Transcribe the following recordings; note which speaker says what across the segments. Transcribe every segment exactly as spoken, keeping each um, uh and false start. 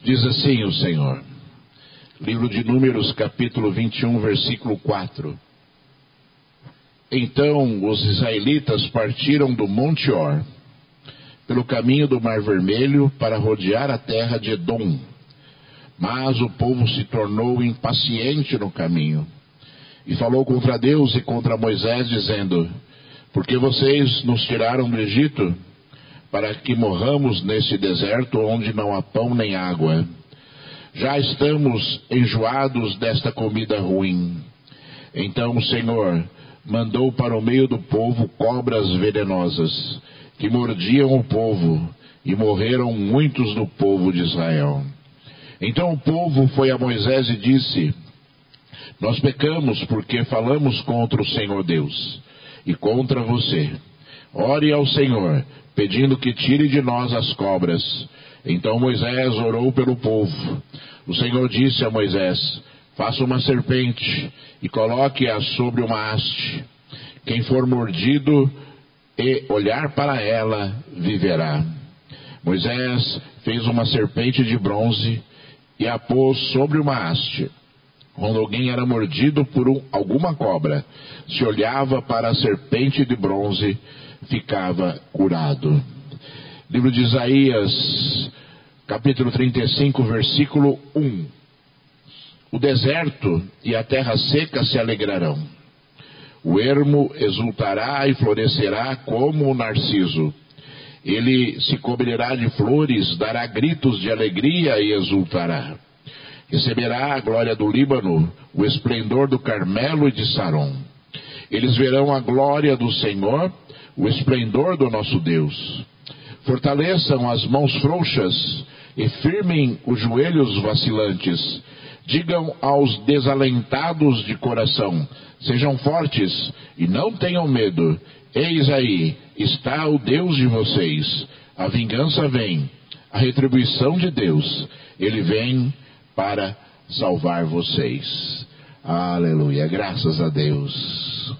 Speaker 1: Diz assim o Senhor, livro de Números, capítulo vinte e um, versículo quatro. Então os israelitas partiram do Monte Or, pelo caminho do Mar Vermelho, para rodear a terra de Edom. Mas o povo se tornou impaciente no caminho, e falou contra Deus e contra Moisés, dizendo: por que vocês nos tiraram do Egito, para que morramos nesse deserto, onde não há pão nem água? Já estamos enjoados desta comida ruim. Então o Senhor mandou para o meio do povo cobras venenosas, que mordiam o povo, e morreram muitos do povo de Israel. Então o povo foi a Moisés e disse: nós pecamos porque falamos contra o Senhor Deus e contra você. Ore ao Senhor, pedindo que tire de nós as cobras. Então Moisés orou pelo povo. O Senhor disse a Moisés: faça uma serpente e coloque-a sobre uma haste. Quem for mordido e olhar para ela, viverá. Moisés fez uma serpente de bronze e a pôs sobre uma haste. Quando alguém era mordido por um, alguma cobra, se olhava para a serpente de bronze, ficava curado. Livro de Isaías, capítulo trinta e cinco, versículo um. O deserto e a terra seca se alegrarão. O ermo exultará e florescerá como o narciso. Ele se cobrirá de flores, dará gritos de alegria e exultará. Receberá a glória do Líbano, o esplendor do Carmelo e de Saron. Eles verão a glória do Senhor, o esplendor do nosso Deus. Fortaleçam as mãos frouxas e firmem os joelhos vacilantes. Digam aos desalentados de coração: sejam fortes e não tenham medo. Eis aí está o Deus de vocês. A vingança vem, a retribuição de Deus. Ele vem para salvar vocês. Aleluia, graças a Deus.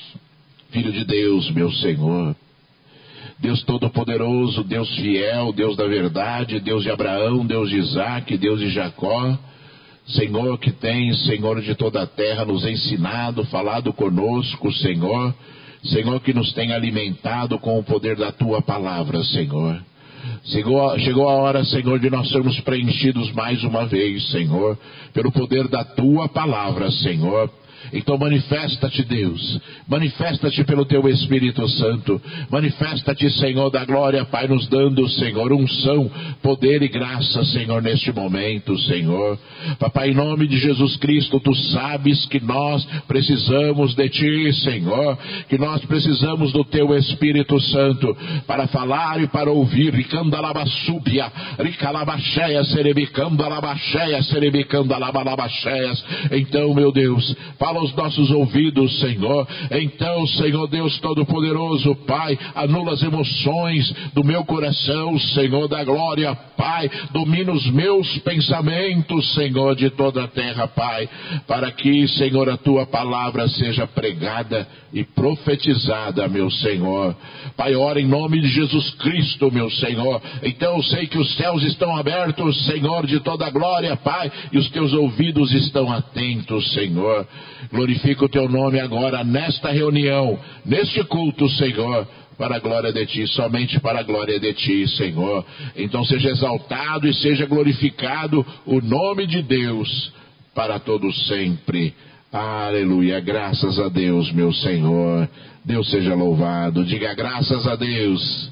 Speaker 1: Filho de Deus, meu Senhor, Deus Todo-Poderoso, Deus fiel, Deus da verdade, Deus de Abraão, Deus de Isaac, Deus de Jacó, Senhor que tem, Senhor de toda a terra, nos ensinado, falado conosco, Senhor, Senhor que nos tem alimentado com o poder da Tua palavra, Senhor. Chegou, chegou a hora, Senhor, de nós sermos preenchidos mais uma vez, Senhor, pelo poder da Tua palavra, Senhor. Então manifesta-te, Deus, manifesta-te pelo Teu Espírito Santo, manifesta-te, Senhor da glória, Pai, nos dando, Senhor, unção, poder e graça, Senhor, neste momento, Senhor. Papai, em nome de Jesus Cristo, Tu sabes que nós precisamos de Ti, Senhor, que nós precisamos do Teu Espírito Santo para falar e para ouvir. Ricandalabasúbia, ricalabaxéia, serebicandalabaxéia, serebicandalabaxéias. Então, meu Deus, fala aos nossos ouvidos, Senhor. Então, Senhor Deus Todo-Poderoso, Pai, anula as emoções do meu coração, Senhor da glória, Pai. Domina os meus pensamentos, Senhor, de toda a terra, Pai, para que, Senhor, a Tua palavra seja pregada e profetizada, meu Senhor. Pai, ora em nome de Jesus Cristo, meu Senhor. Então eu sei que os céus estão abertos, Senhor, de toda a glória, Pai, e os Teus ouvidos estão atentos, Senhor. Glorifica o Teu nome agora nesta reunião, neste culto, Senhor, para a glória de Ti, somente para a glória de Ti, Senhor. Então seja exaltado e seja glorificado o nome de Deus para todos sempre. Aleluia, graças a Deus, meu Senhor. Deus seja louvado. Diga graças a Deus.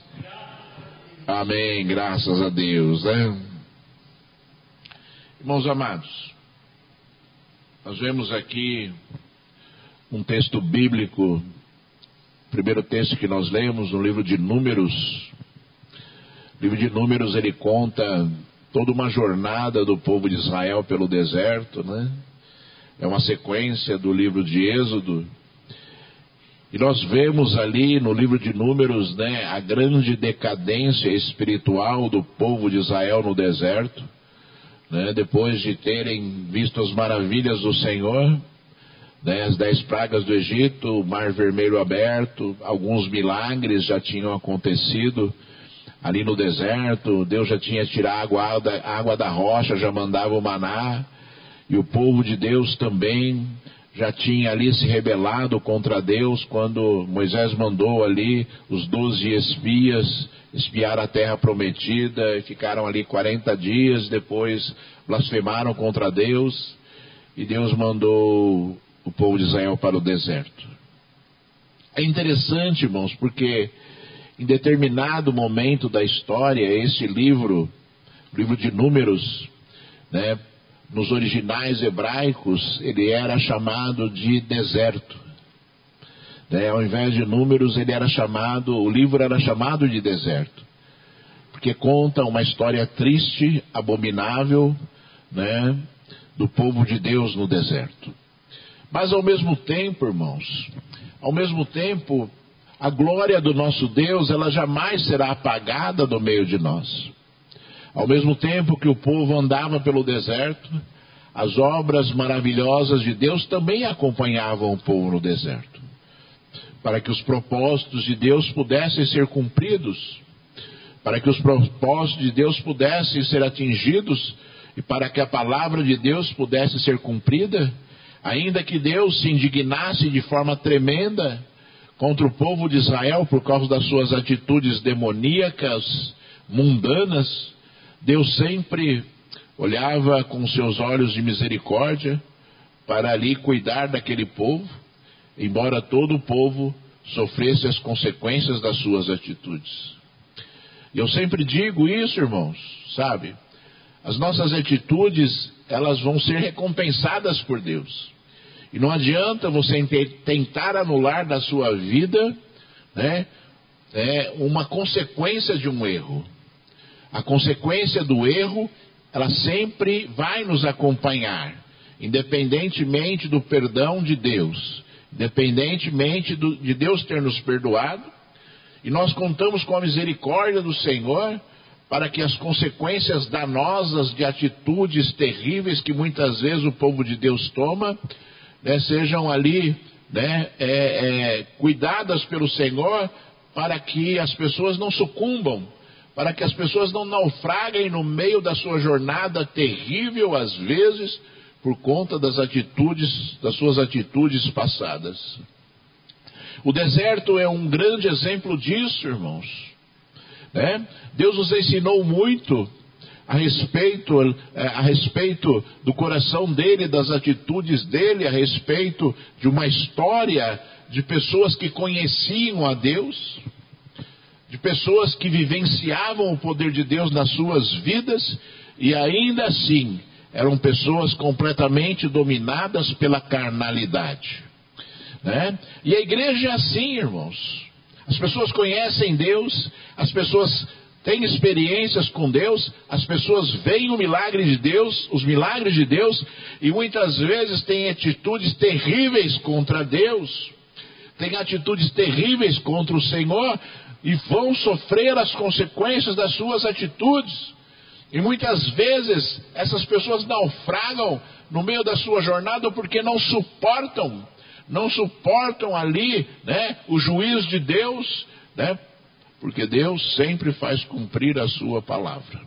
Speaker 1: Amém, graças a Deus, né? Irmãos amados, nós vemos aqui um texto bíblico, o primeiro texto que nós lemos no livro de Números. O livro de Números, ele conta toda uma jornada do povo de Israel pelo deserto, né? É uma sequência do livro de Êxodo. E nós vemos ali no livro de Números, né, a grande decadência espiritual do povo de Israel no deserto, né? Depois de terem visto as maravilhas do Senhor, né, as dez pragas do Egito, o Mar Vermelho aberto, alguns milagres já tinham acontecido. ali no deserto. Deus já tinha tirado a água da, água da rocha, já mandava o maná, e o povo de Deus também já tinha ali se rebelado contra Deus, quando Moisés mandou ali os doze espias espiar a terra prometida, e ficaram ali quarenta dias, depois blasfemaram contra Deus, e Deus mandou o povo de Israel para o deserto. É interessante, irmãos, porque em determinado momento da história, esse livro, livro de Números, né, nos originais hebraicos, ele era chamado de deserto. Né, ao invés de Números, ele era chamado, o livro era chamado de deserto, porque conta uma história triste, abominável, né, do povo de Deus no deserto. Mas ao mesmo tempo, irmãos, ao mesmo tempo, a glória do nosso Deus, ela jamais será apagada do meio de nós. Ao mesmo tempo que o povo andava pelo deserto, as obras maravilhosas de Deus também acompanhavam o povo no deserto, para que os propósitos de Deus pudessem ser cumpridos, para que os propósitos de Deus pudessem ser atingidos, e para que a palavra de Deus pudesse ser cumprida. Ainda que Deus se indignasse de forma tremenda contra o povo de Israel por causa das suas atitudes demoníacas, mundanas, Deus sempre olhava com seus olhos de misericórdia para ali cuidar daquele povo, embora todo o povo sofresse as consequências das suas atitudes. E eu sempre digo isso, irmãos, sabe? As nossas atitudes, elas vão ser recompensadas por Deus. E não adianta você tentar anular da sua vida, né, é, uma consequência de um erro. A consequência do erro, ela sempre vai nos acompanhar, independentemente do perdão de Deus, independentemente do, de Deus ter nos perdoado. E nós contamos com a misericórdia do Senhor para que as consequências danosas de atitudes terríveis que muitas vezes o povo de Deus toma, né, sejam ali, né, é, é, cuidadas pelo Senhor, para que as pessoas não sucumbam, para que as pessoas não naufraguem no meio da sua jornada terrível, às vezes, por conta das atitudes, das suas atitudes passadas. O deserto é um grande exemplo disso, irmãos. Né? Deus nos ensinou muito a respeito, a respeito do coração dele, das atitudes dele, a respeito de uma história de pessoas que conheciam a Deus, de pessoas que vivenciavam o poder de Deus nas suas vidas, e ainda assim eram pessoas completamente dominadas pela carnalidade. Né? E a igreja é assim, irmãos. As pessoas conhecem Deus, as pessoas têm experiências com Deus, as pessoas veem o milagre de Deus, os milagres de Deus, e muitas vezes têm atitudes terríveis contra Deus, têm atitudes terríveis contra o Senhor, e vão sofrer as consequências das suas atitudes. E muitas vezes essas pessoas naufragam no meio da sua jornada porque não suportam, não suportam ali, né, o juízo de Deus, né? Porque Deus sempre faz cumprir a sua palavra.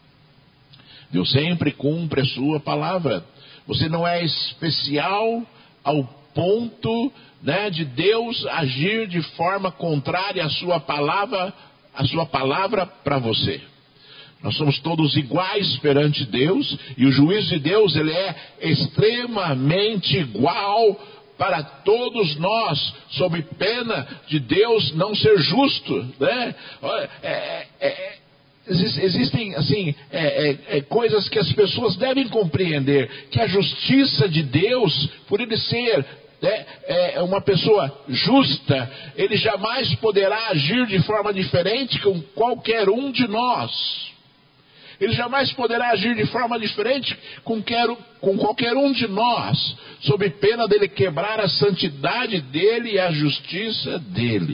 Speaker 1: Deus sempre cumpre a sua palavra. Você não é especial ao ponto, né, de Deus agir de forma contrária à sua palavra, à sua palavra para você. Nós somos todos iguais perante Deus, e o juízo de Deus, ele é extremamente igual para todos nós, sob pena de Deus não ser justo, né? É, é, é, existem assim, é, é, é, coisas que as pessoas devem compreender, que a justiça de Deus, por ele ser, né, é, uma pessoa justa, ele jamais poderá agir de forma diferente com qualquer um de nós. Ele jamais poderá agir de forma diferente com, quero, com qualquer um de nós, sob pena dele quebrar a santidade dele e a justiça dele.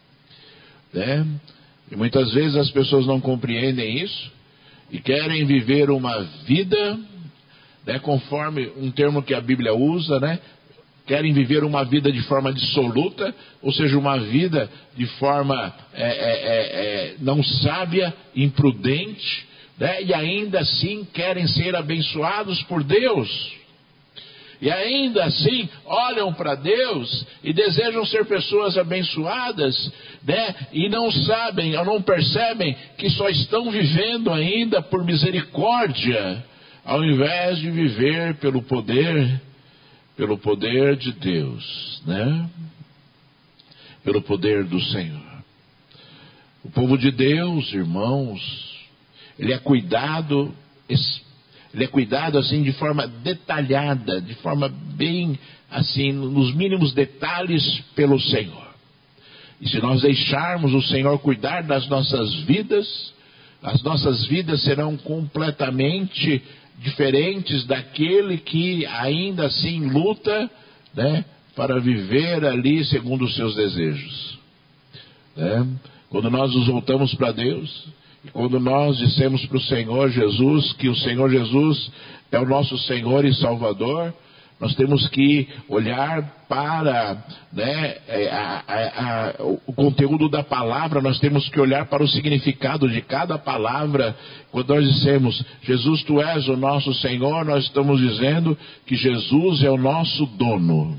Speaker 1: Né? E muitas vezes as pessoas não compreendem isso e querem viver uma vida, né, conforme um termo que a Bíblia usa, né, querem viver uma vida de forma dissoluta, ou seja, uma vida de forma é, é, é, não sábia, imprudente, né? E ainda assim querem ser abençoados por Deus. E ainda assim olham para Deus e desejam ser pessoas abençoadas, né? E não sabem, ou não percebem que só estão vivendo ainda por misericórdia, ao invés de viver pelo poder, pelo poder de Deus, né? Pelo poder do Senhor. O povo de Deus, irmãos, ele é cuidado Ele é cuidado assim de forma detalhada, de forma bem assim, nos mínimos detalhes pelo Senhor. E se nós deixarmos o Senhor cuidar das nossas vidas, as nossas vidas serão completamente diferentes daquele que ainda assim luta, né, para viver ali segundo os seus desejos. Né? Quando nós nos voltamos para Deus, e quando nós dissemos para o Senhor Jesus que o Senhor Jesus é o nosso Senhor e Salvador, nós temos que olhar para, né, a, a, a, o conteúdo da palavra, nós temos que olhar para o significado de cada palavra. Quando nós dissemos, Jesus, tu és o nosso Senhor, nós estamos dizendo que Jesus é o nosso dono.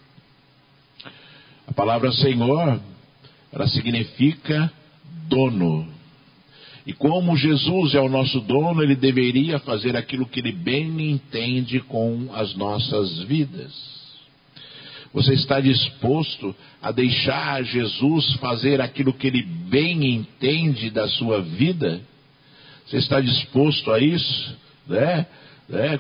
Speaker 1: A palavra Senhor, ela significa dono. E como Jesus é o nosso dono, ele deveria fazer aquilo que ele bem entende com as nossas vidas. Você está disposto a deixar Jesus fazer aquilo que ele bem entende da sua vida? Você está disposto a isso? Né? É,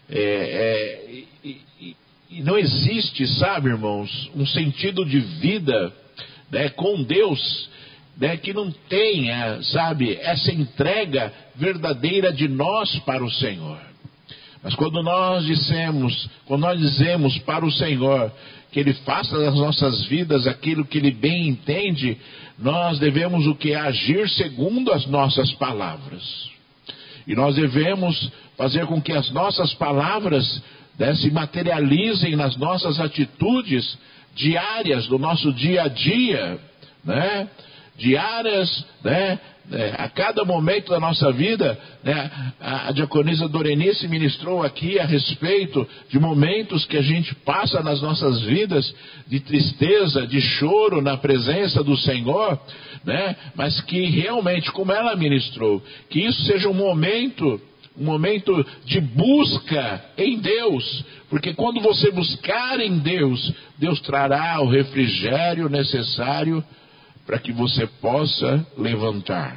Speaker 1: é, e, e, e não existe, sabe, irmãos, um sentido de vida, né, com Deus, né, que não tenha, sabe, essa entrega verdadeira de nós para o Senhor. Mas quando nós dissemos, quando nós dizemos para o Senhor que Ele faça das nossas vidas aquilo que Ele bem entende, nós devemos o que? Agir segundo as nossas palavras. E nós devemos fazer com que as nossas palavras, né, se materializem nas nossas atitudes diárias, do nosso dia a dia, né? diárias, né, a cada momento da nossa vida, né, a diaconisa Dorenice ministrou aqui a respeito de momentos que a gente passa nas nossas vidas, de tristeza, de choro na presença do Senhor, né, mas que realmente, como ela ministrou, que isso seja um momento, um momento de busca em Deus, porque quando você buscar em Deus, Deus trará o refrigério necessário para que você possa levantar,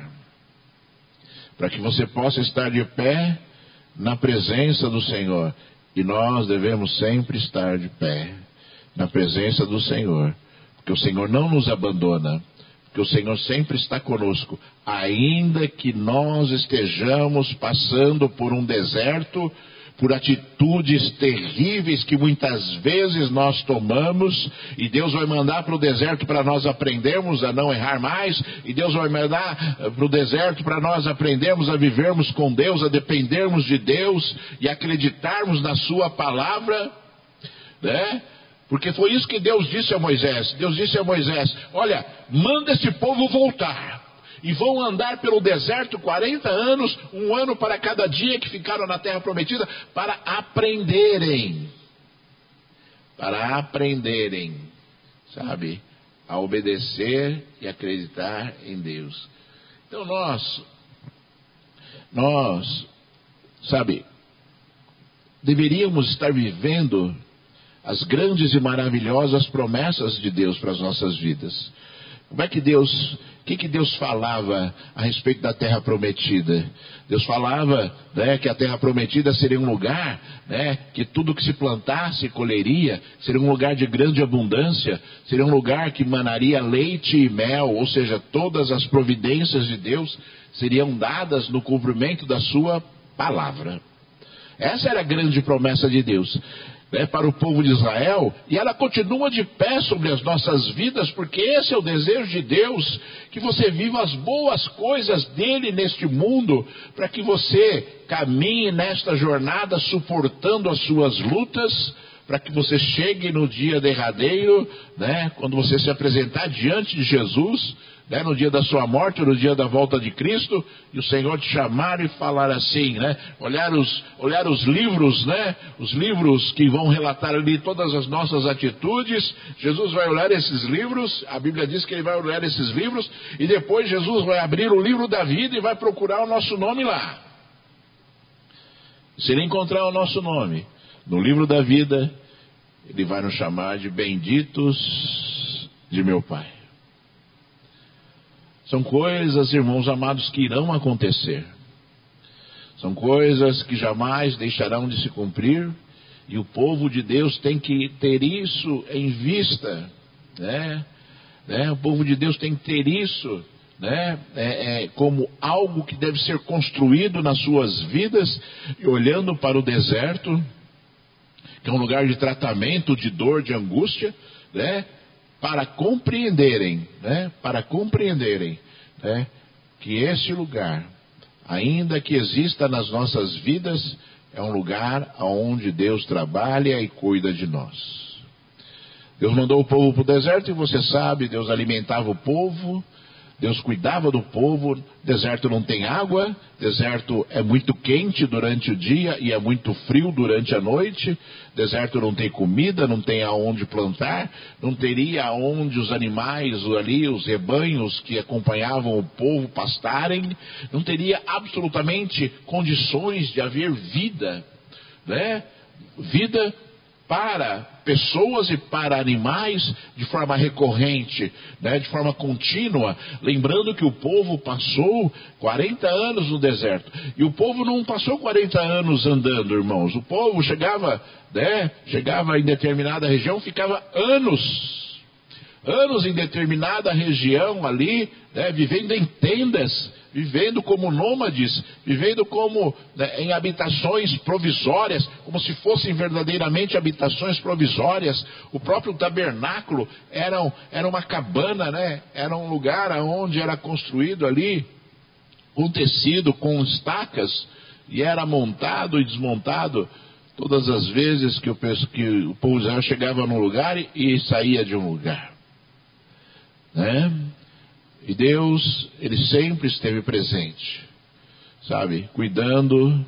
Speaker 1: para que você possa estar de pé na presença do Senhor. E nós devemos sempre estar de pé na presença do Senhor, porque o Senhor não nos abandona, porque o Senhor sempre está conosco, ainda que nós estejamos passando por um deserto, por atitudes terríveis que muitas vezes nós tomamos, e Deus vai mandar para o deserto para nós aprendermos a não errar mais, e Deus vai mandar para o deserto para nós aprendermos a vivermos com Deus, a dependermos de Deus e acreditarmos na sua palavra, né? Porque foi isso que Deus disse a Moisés. Deus disse a Moisés, olha, manda esse povo voltar. E vão andar pelo deserto quarenta anos, um ano para cada dia que ficaram na terra prometida, para aprenderem, para aprenderem, sabe, a obedecer e acreditar em Deus. Então nós, nós, sabe, deveríamos estar vivendo as grandes e maravilhosas promessas de Deus para as nossas vidas. Como é que Deus, o que, que Deus falava a respeito da terra prometida? Deus falava, né, que a terra prometida seria um lugar, né, que tudo que se plantasse colheria, seria um lugar de grande abundância, seria um lugar que manaria leite e mel, ou seja, todas as providências de Deus seriam dadas no cumprimento da sua palavra. Essa era a grande promessa de Deus, né, para o povo de Israel, e ela continua de pé sobre as nossas vidas, porque esse é o desejo de Deus, que você viva as boas coisas dele neste mundo, para que você caminhe nesta jornada suportando as suas lutas, para que você chegue no dia derradeiro, né, quando você se apresentar diante de Jesus, né, no dia da sua morte, no dia da volta de Cristo, e o Senhor te chamar e falar assim, né, olhar os, olhar os livros, né, os livros que vão relatar ali todas as nossas atitudes. Jesus vai olhar esses livros, a Bíblia diz que ele vai olhar esses livros, e depois Jesus vai abrir o livro da vida e vai procurar o nosso nome lá. Se ele encontrar o nosso nome no livro da vida, ele vai nos chamar de benditos de meu Pai. São coisas, irmãos amados, que irão acontecer. São coisas que jamais deixarão de se cumprir. E o povo de Deus tem que ter isso em vista, né? né? O povo de Deus tem que ter isso, né? é, é, como algo que deve ser construído nas suas vidas. E olhando para o deserto, que é um lugar de tratamento, de dor, de angústia, né? Para compreenderem, né? Para compreenderem, né? Que esse lugar, ainda que exista nas nossas vidas, é um lugar onde Deus trabalha e cuida de nós. Deus mandou o povo para o deserto e você sabe, Deus alimentava o povo, Deus cuidava do povo. Deserto não tem água, deserto é muito quente durante o dia e é muito frio durante a noite. Deserto não tem comida, não tem aonde plantar, não teria aonde os animais ali, os rebanhos que acompanhavam o povo pastarem, não teria absolutamente condições de haver vida, né? Vida para pessoas e para animais de forma recorrente, né, de forma contínua. Lembrando que o povo passou quarenta anos no deserto. E o povo não passou quarenta anos andando, irmãos. O povo chegava, né, chegava em determinada região, ficava anos. Anos em determinada região ali, né, vivendo em tendas, vivendo como nômades, vivendo como, né, em habitações provisórias, como se fossem verdadeiramente habitações provisórias. O próprio tabernáculo era, era uma cabana, né, era um lugar onde era construído ali, com tecido, com estacas, e era montado e desmontado todas as vezes que o, que o povo de Israel chegava num lugar e, e saía de um lugar. Né? E Deus, Ele sempre esteve presente, sabe, cuidando,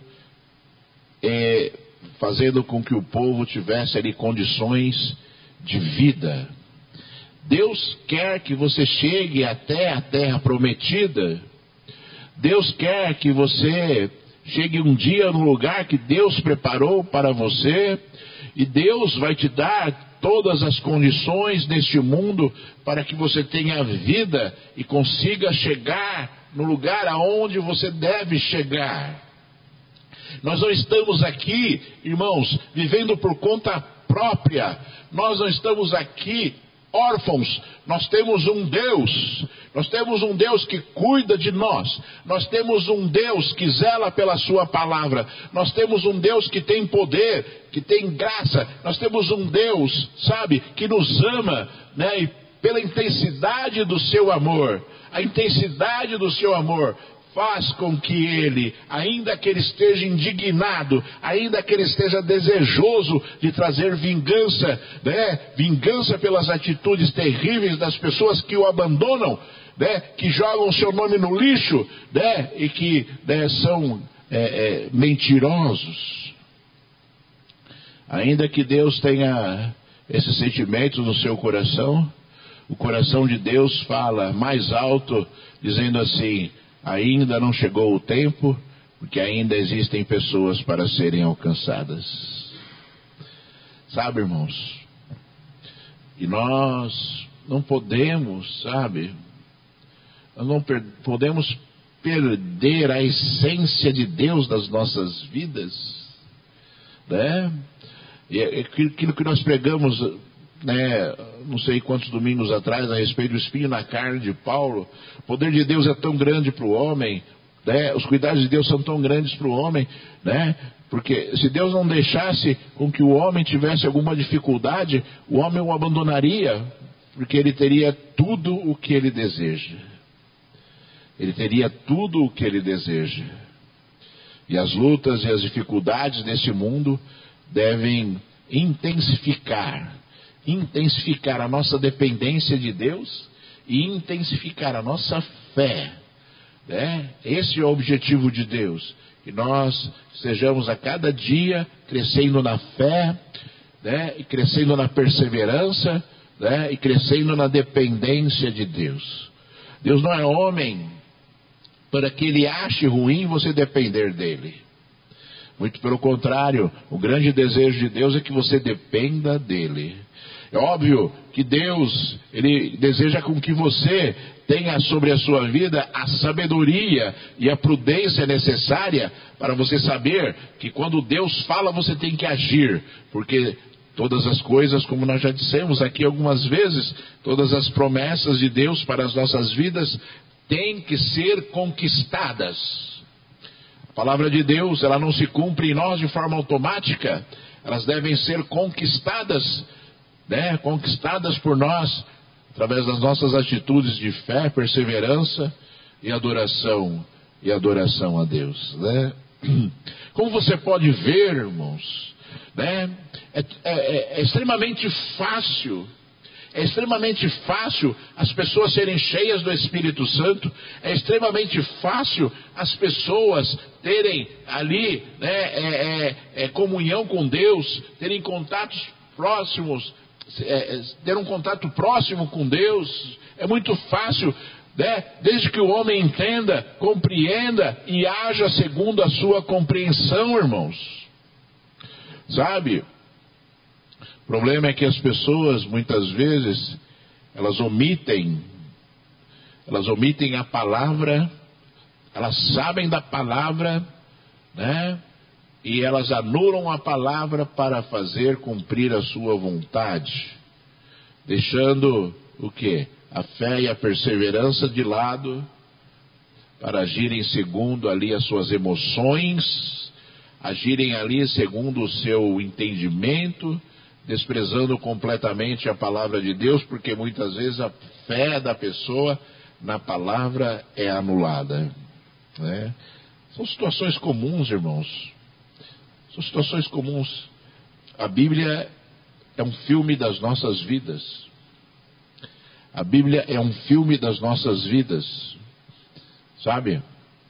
Speaker 1: é, fazendo com que o povo tivesse ali condições de vida. Deus quer que você chegue até a terra prometida. Deus quer que você chegue um dia no lugar que Deus preparou para você, e Deus vai te dar todas as condições neste mundo para que você tenha vida e consiga chegar no lugar aonde você deve chegar. Nós não estamos aqui, irmãos, vivendo por conta própria. Nós não estamos aqui órfãos. Nós temos um Deus. Nós temos um Deus que cuida de nós. Nós temos um Deus que zela pela sua palavra. Nós temos um Deus que tem poder, que tem graça. Nós temos um Deus, sabe, que nos ama, né? E pela intensidade do seu amor, a intensidade do seu amor faz com que ele, ainda que ele esteja indignado, ainda que ele esteja desejoso de trazer vingança, né? Vingança pelas atitudes terríveis das pessoas que o abandonam, né? Que jogam o seu nome no lixo, né? E que, né, são é, é, mentirosos. Ainda que Deus tenha esses sentimentos no seu coração, o coração de Deus fala mais alto, dizendo assim: ainda não chegou o tempo, porque ainda existem pessoas para serem alcançadas. Sabe, irmãos? E nós não podemos, sabe? Nós não per- podemos perder a essência de Deus das nossas vidas, né? E aquilo que nós pregamos, né, não sei quantos domingos atrás, a respeito do espinho na carne de Paulo. O poder de Deus é tão grande para o homem, né? Os cuidados de Deus são tão grandes para o homem, né? Porque se Deus não deixasse com que o homem tivesse alguma dificuldade, o homem o abandonaria, porque ele teria tudo o que ele deseja. Ele teria tudo o que ele deseja. E as lutas e as dificuldades desse mundo devem intensificar, intensificar a nossa dependência de Deus e intensificar a nossa fé, né? Esse é o objetivo de Deus, que nós sejamos a cada dia crescendo na fé, né? E crescendo na perseverança, né? E crescendo na dependência de Deus. Deus não é homem para que ele ache ruim você depender dele. Muito pelo contrário, o grande desejo de Deus é que você dependa dele. É óbvio que Deus, ele deseja com que você tenha sobre a sua vida a sabedoria e a prudência necessária para você saber que quando Deus fala você tem que agir, porque todas as coisas, como nós já dissemos aqui algumas vezes, todas as promessas de Deus para as nossas vidas têm que ser conquistadas. A palavra de Deus, ela não se cumpre em nós de forma automática, elas devem ser conquistadas, né? Conquistadas por nós, através das nossas atitudes de fé, perseverança e adoração, e adoração a Deus, né? Como você pode ver, irmãos, né? É, é, é extremamente fácil, é extremamente fácil as pessoas serem cheias do Espírito Santo, é extremamente fácil as pessoas terem ali, né, é, é, é, comunhão com Deus, terem contatos próximos, é, ter um contato próximo com Deus. É muito fácil, né, desde que o homem entenda, compreenda e haja segundo a sua compreensão, irmãos. Sabe? O problema é que as pessoas, muitas vezes, elas omitem, elas omitem a palavra, elas sabem da palavra, né? E elas anulam a palavra para fazer cumprir a sua vontade, deixando o quê? A fé e a perseverança de lado, para agirem segundo ali as suas emoções, agirem ali segundo o seu entendimento, desprezando completamente a palavra de Deus, porque muitas vezes a fé da pessoa na palavra é anulada, né? São situações comuns, irmãos. São situações comuns. A Bíblia é um filme das nossas vidas. A Bíblia é um filme das nossas vidas. Sabe?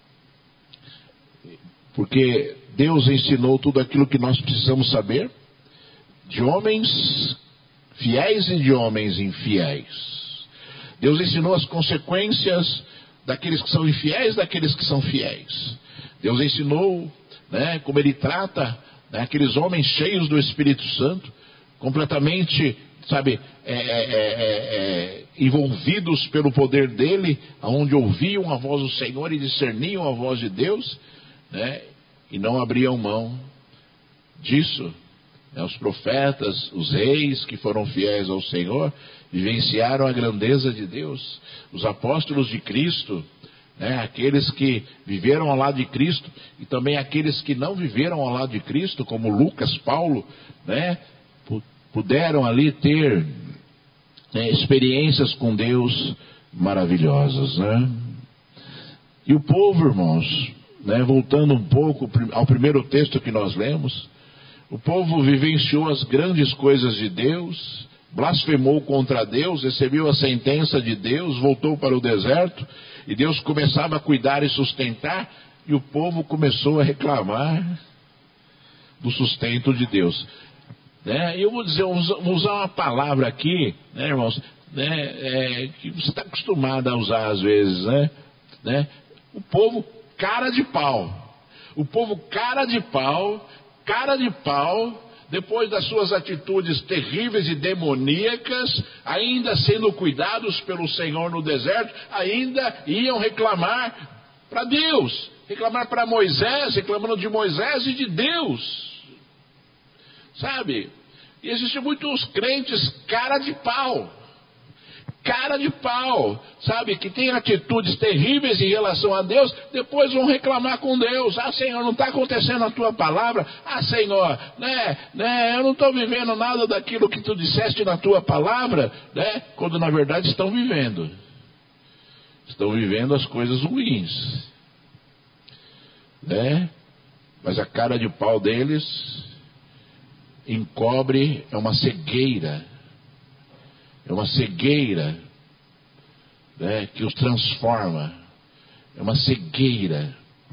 Speaker 1: Porque Deus ensinou tudo aquilo que nós precisamos saber, de homens fiéis e de homens infiéis. Deus ensinou as consequências daqueles que são infiéis, daqueles que são fiéis. Deus ensinou, né, como Ele trata, né, aqueles homens cheios do Espírito Santo, completamente, sabe, é, é, é, é, envolvidos pelo poder dEle, onde ouviam a voz do Senhor e discerniam a voz de Deus, né, e não abriam mão disso. Os profetas, os reis que foram fiéis ao Senhor, vivenciaram a grandeza de Deus. Os apóstolos de Cristo, né, aqueles que viveram ao lado de Cristo, e também aqueles que não viveram ao lado de Cristo, como Lucas, Paulo, né, puderam ali ter, né, experiências com Deus maravilhosas, né? E o povo, irmãos, né, voltando um pouco ao primeiro texto que nós lemos, o povo vivenciou as grandes coisas de Deus, blasfemou contra Deus, recebeu a sentença de Deus, voltou para o deserto, e Deus começava a cuidar e sustentar, e o povo começou a reclamar do sustento de Deus. Né? Eu vou dizer, vou usar uma palavra aqui, né, irmãos, né, é, que você está acostumado a usar às vezes, né? Né? O povo cara de pau. O povo cara de pau, cara de pau, depois das suas atitudes terríveis e demoníacas, ainda sendo cuidados pelo Senhor no deserto, ainda iam reclamar para Deus, reclamar para Moisés, reclamando de Moisés e de Deus. Sabe? E existem muitos crentes cara de pau. Cara de pau, sabe, que tem atitudes terríveis em relação a Deus, depois vão reclamar com Deus. Ah, Senhor, não está acontecendo a tua palavra? Ah, Senhor, né, né, eu não estou vivendo nada daquilo que tu disseste na tua palavra, né, quando na verdade estão vivendo. Estão vivendo as coisas ruins, né, mas a cara de pau deles encobre, é uma cegueira, é uma cegueira, né, que os transforma, é uma cegueira.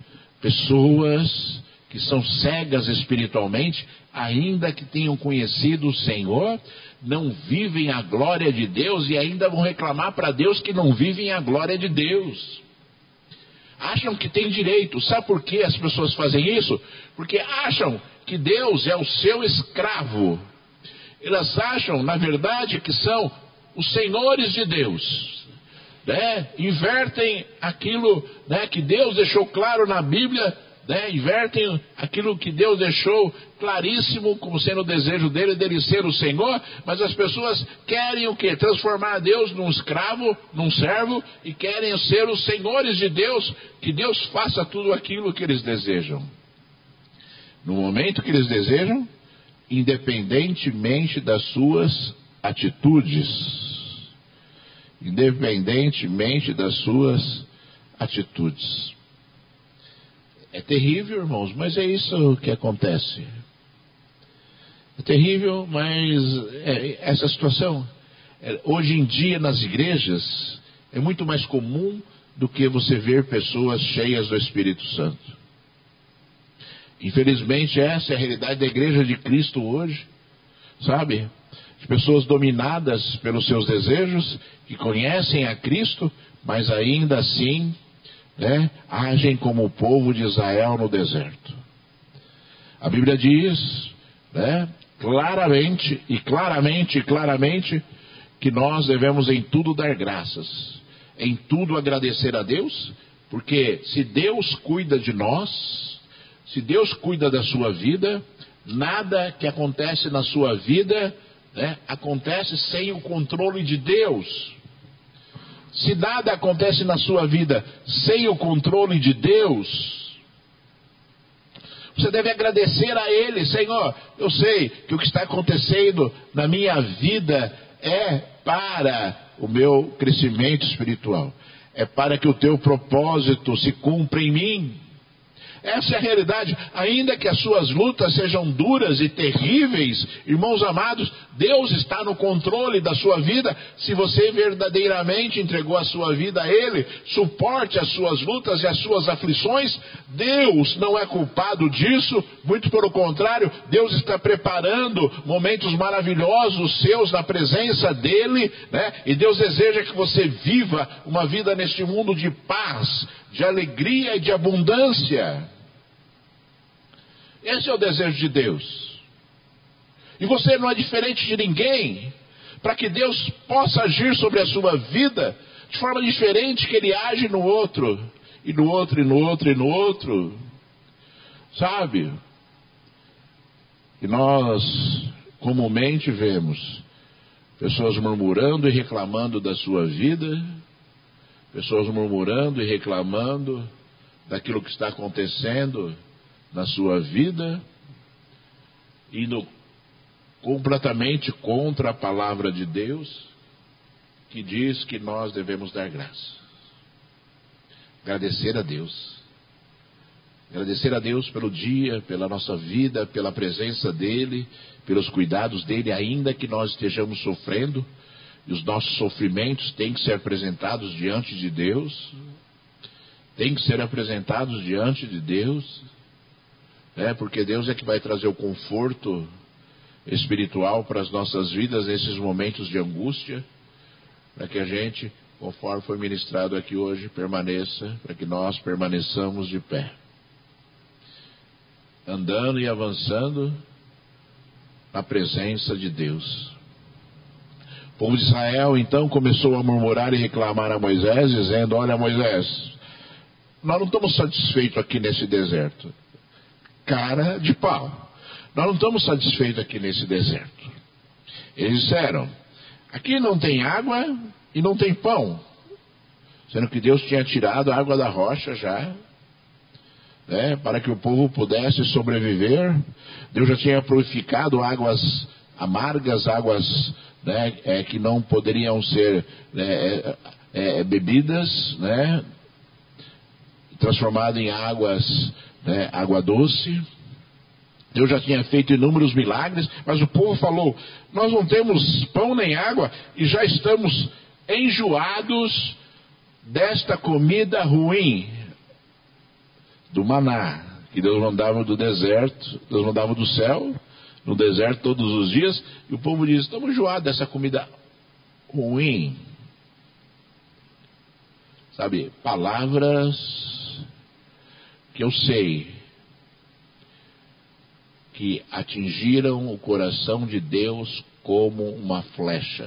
Speaker 1: Pessoas que são cegas espiritualmente, ainda que tenham conhecido o Senhor, não vivem a glória de Deus e ainda vão reclamar para Deus que não vivem a glória de Deus. Acham que tem direito. Sabe por que as pessoas fazem isso? Porque acham que Deus é o seu escravo. Elas acham, na verdade, que são os senhores de Deus, né? Invertem aquilo, né, que Deus deixou claro na Bíblia, né? Invertem aquilo que Deus deixou claríssimo como sendo o desejo dele, dele ser o Senhor. Mas as pessoas querem o quê? Transformar Deus num escravo, num servo, e querem ser os senhores de Deus, que Deus faça tudo aquilo que eles desejam, no momento que eles desejam, independentemente das suas atitudes. Independentemente das suas atitudes. É terrível, irmãos, mas é isso que acontece. É terrível, mas é, essa situação, é, hoje em dia nas igrejas, é muito mais comum do que você ver pessoas cheias do Espírito Santo. Infelizmente, essa é a realidade da igreja de Cristo hoje, sabe? As pessoas dominadas pelos seus desejos, que conhecem a Cristo, mas ainda assim, né, agem como o povo de Israel no deserto. A Bíblia diz, né, claramente, e claramente, e claramente, que nós devemos em tudo dar graças, em tudo agradecer a Deus, porque se Deus cuida de nós, se Deus cuida da sua vida, nada que acontece na sua vida, né, acontece sem o controle de Deus. Se nada acontece na sua vida sem o controle de Deus, você deve agradecer a Ele. Senhor, eu sei que o que está acontecendo na minha vida é para o meu crescimento espiritual, é para que o teu propósito se cumpra em mim. Essa é a realidade. Ainda que as suas lutas sejam duras e terríveis, irmãos amados, Deus está no controle da sua vida. Se você verdadeiramente entregou a sua vida a Ele, suporte as suas lutas e as suas aflições. Deus não é culpado disso, muito pelo contrário, Deus está preparando momentos maravilhosos seus na presença dEle, né? E Deus deseja que você viva uma vida neste mundo de paz, de alegria e de abundância. Esse é o desejo de Deus. E você não é diferente de ninguém, para que Deus possa agir sobre a sua vida de forma diferente que Ele age no outro, e no outro, e no outro, e no outro. Sabe? E nós comumente vemos pessoas murmurando e reclamando da sua vida, pessoas murmurando e reclamando daquilo que está acontecendo na sua vida, indo completamente contra a palavra de Deus, que diz que nós devemos dar graça. Agradecer a Deus. Agradecer a Deus pelo dia, pela nossa vida, pela presença dEle, pelos cuidados dEle, ainda que nós estejamos sofrendo, e os nossos sofrimentos têm que ser apresentados diante de Deus, têm que ser apresentados diante de Deus, é, porque Deus é que vai trazer o conforto espiritual para as nossas vidas nesses momentos de angústia, para que a gente, conforme foi ministrado aqui hoje, permaneça, para que nós permaneçamos de pé, andando e avançando na presença de Deus. O povo de Israel então começou a murmurar e reclamar a Moisés, dizendo: olha, Moisés, nós não estamos satisfeitos aqui nesse deserto. Cara de pau, nós não estamos satisfeitos aqui nesse deserto. Eles disseram: aqui não tem água e não tem pão, sendo que Deus tinha tirado a água da rocha já, né, para que o povo pudesse sobreviver. Deus já tinha purificado águas amargas, águas, né, é, que não poderiam ser, né, é, é, bebidas, né, transformado em águas, né, água doce. Deus já tinha feito inúmeros milagres, mas o povo falou: nós não temos pão nem água e já estamos enjoados desta comida ruim, do maná, que Deus mandava do deserto, Deus mandava do céu, no deserto todos os dias, e o povo diz: estamos enjoados dessa comida ruim. Sabe, palavras que eu sei que atingiram o coração de Deus como uma flecha.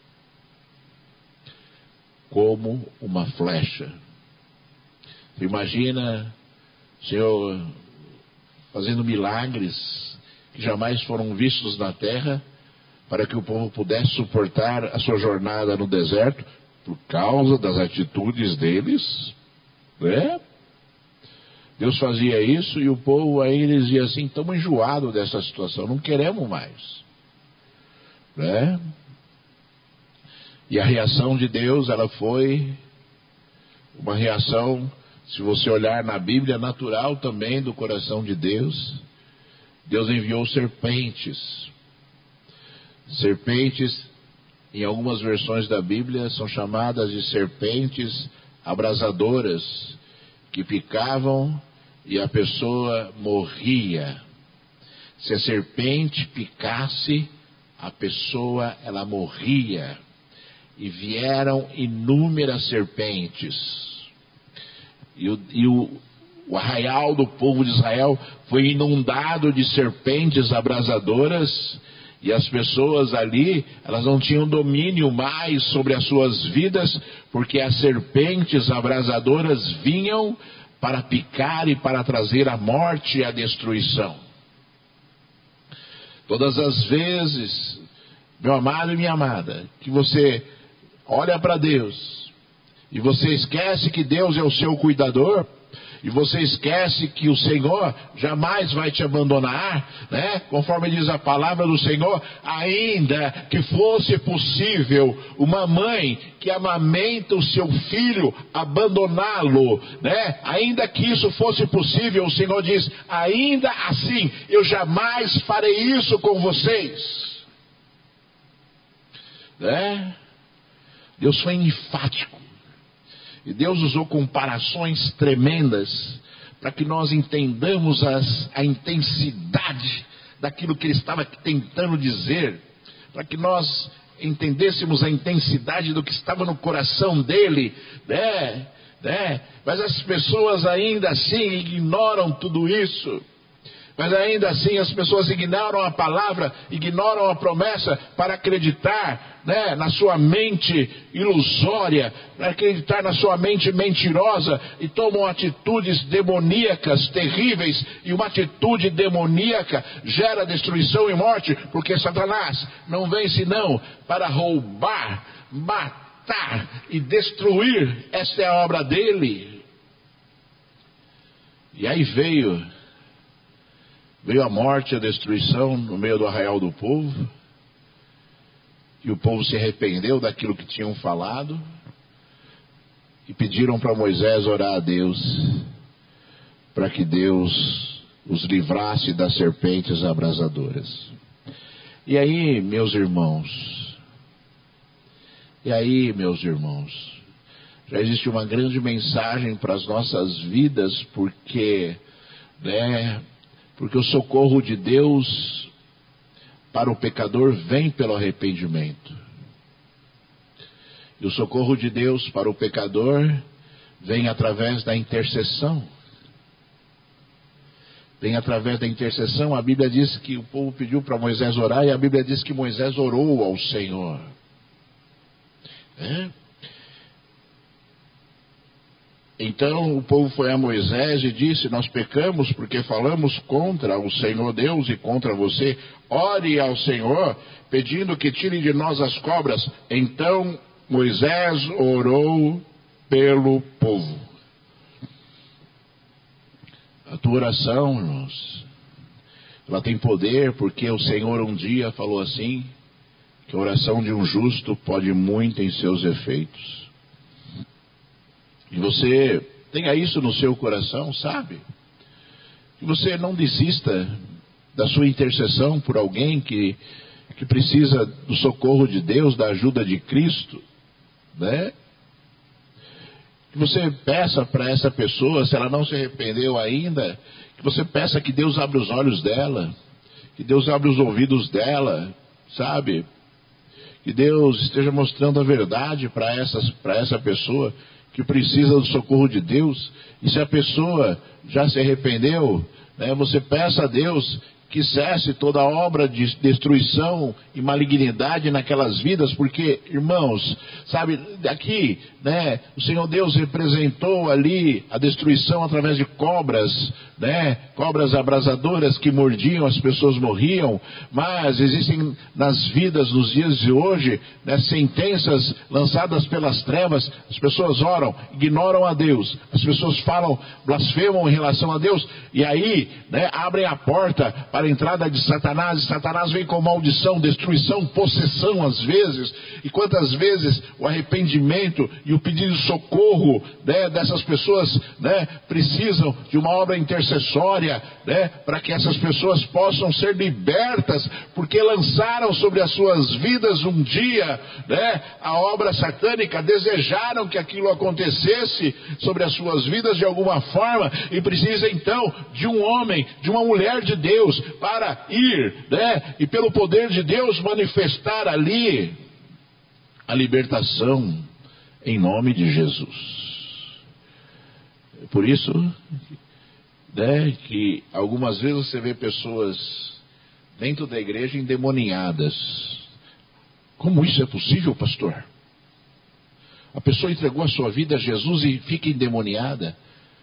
Speaker 1: Como uma flecha. Você imagina o Senhor fazendo milagres que jamais foram vistos na terra, para que o povo pudesse suportar a sua jornada no deserto, por causa das atitudes deles, né? Deus fazia isso e o povo aí eles dizia assim: estamos enjoados dessa situação, não queremos mais, né? E a reação de Deus, ela foi uma reação, se você olhar na Bíblia, natural também do coração de Deus. Deus enviou serpentes. Serpentes, em algumas versões da Bíblia, são chamadas de serpentes abrasadoras, que picavam e a pessoa morria. Se a serpente picasse, a pessoa ela morria. E vieram inúmeras serpentes. E, o, e o, o arraial do povo de Israel foi inundado de serpentes abrasadoras. E as pessoas ali, elas não tinham domínio mais sobre as suas vidas, porque as serpentes abrasadoras vinham para picar e para trazer a morte e a destruição. Todas as vezes, meu amado e minha amada, que você olha para Deus e você esquece que Deus é o seu cuidador, e você esquece que o Senhor jamais vai te abandonar, né? Conforme diz a palavra do Senhor, ainda que fosse possível uma mãe que amamenta o seu filho abandoná-lo, né? Ainda que isso fosse possível, o Senhor diz: ainda assim eu jamais farei isso com vocês, né? Deus foi enfático. E Deus usou comparações tremendas para que nós entendamos as, a intensidade daquilo que ele estava tentando dizer, para que nós entendêssemos a intensidade do que estava no coração dele, né? né? Mas as pessoas ainda assim ignoram tudo isso. Mas ainda assim as pessoas ignoram a palavra, ignoram a promessa para acreditar, né, na sua mente ilusória, para acreditar na sua mente mentirosa, e tomam atitudes demoníacas terríveis. E uma atitude demoníaca gera destruição e morte, porque Satanás não vem senão para roubar, matar e destruir. Esta é a obra dele. E aí veio Veio a morte e a destruição no meio do arraial do povo. E o povo se arrependeu daquilo que tinham falado. E pediram para Moisés orar a Deus, para que Deus os livrasse das serpentes abrasadoras. E aí, meus irmãos, e aí, meus irmãos, já existe uma grande mensagem para as nossas vidas, porque, né, Porque o socorro de Deus para o pecador vem pelo arrependimento. E o socorro de Deus para o pecador vem através da intercessão. Vem através da intercessão. A Bíblia diz que o povo pediu para Moisés orar, e a Bíblia diz que Moisés orou ao Senhor. É? Então o povo foi a Moisés e disse: nós pecamos porque falamos contra o Senhor Deus e contra você. Ore ao Senhor, pedindo que tire de nós as cobras. Então Moisés orou pelo povo. A tua oração, irmãos, ela tem poder, porque o Senhor um dia falou assim, que a oração de um justo pode muito em seus efeitos. E você tenha isso no seu coração, sabe? Que você não desista da sua intercessão por alguém que, que precisa do socorro de Deus, da ajuda de Cristo, né? Que você peça para essa pessoa, se ela não se arrependeu ainda, que você peça que Deus abra os olhos dela, que Deus abra os ouvidos dela, sabe? Que Deus esteja mostrando a verdade para essas, para essa pessoa que precisa do socorro de Deus. E se a pessoa já se arrependeu, né, você peça a Deus que cesse toda obra de destruição e malignidade naquelas vidas, porque, irmãos, sabe, aqui, né, o Senhor Deus representou ali a destruição através de cobras, né, cobras abrasadoras que mordiam, as pessoas morriam, mas existem nas vidas, nos dias de hoje, né, sentenças lançadas pelas trevas. As pessoas oram, ignoram a Deus, as pessoas falam, blasfemam em relação a Deus, e aí, né, abrem a porta para a entrada de Satanás, e Satanás vem com maldição, destruição, possessão às vezes. E quantas vezes o arrependimento e o pedido de socorro, né, dessas pessoas, né, precisam de uma obra intercessória, né, para que essas pessoas possam ser libertas, porque lançaram sobre as suas vidas um dia, né, a obra satânica, desejaram que aquilo acontecesse sobre as suas vidas de alguma forma, e precisa então de um homem, de uma mulher de Deus, para ir, né, e pelo poder de Deus manifestar ali a libertação em nome de Jesus. Por isso, né, que algumas vezes você vê pessoas dentro da igreja endemoniadas. Como isso é possível, pastor? A pessoa entregou a sua vida a Jesus e fica endemoniada?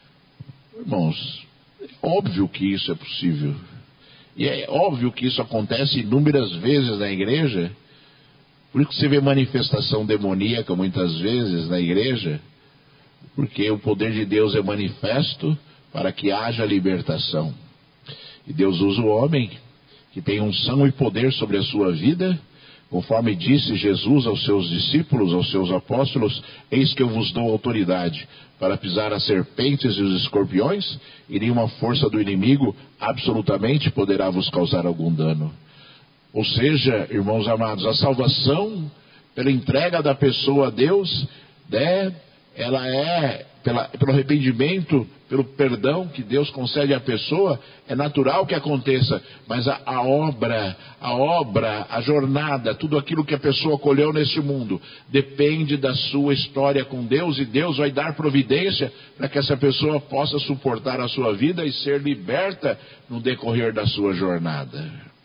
Speaker 1: Irmãos, é óbvio que isso é possível. E é óbvio que isso acontece inúmeras vezes na igreja. Por isso que você vê manifestação demoníaca muitas vezes na igreja, porque o poder de Deus é manifesto para que haja libertação. E Deus usa o homem que tem unção e poder sobre a sua vida, conforme disse Jesus aos seus discípulos, aos seus apóstolos: eis que eu vos dou autoridade para pisar as serpentes e os escorpiões, e nenhuma força do inimigo absolutamente poderá vos causar algum dano. Ou seja, irmãos amados, a salvação pela entrega da pessoa a Deus, né, ela é pela, pelo arrependimento, pelo perdão que Deus concede à pessoa, é natural que aconteça, mas a, a obra, a obra, a jornada, tudo aquilo que a pessoa colheu neste mundo, depende da sua história com Deus, e Deus vai dar providência para que essa pessoa possa suportar a sua vida e ser liberta no decorrer da sua jornada.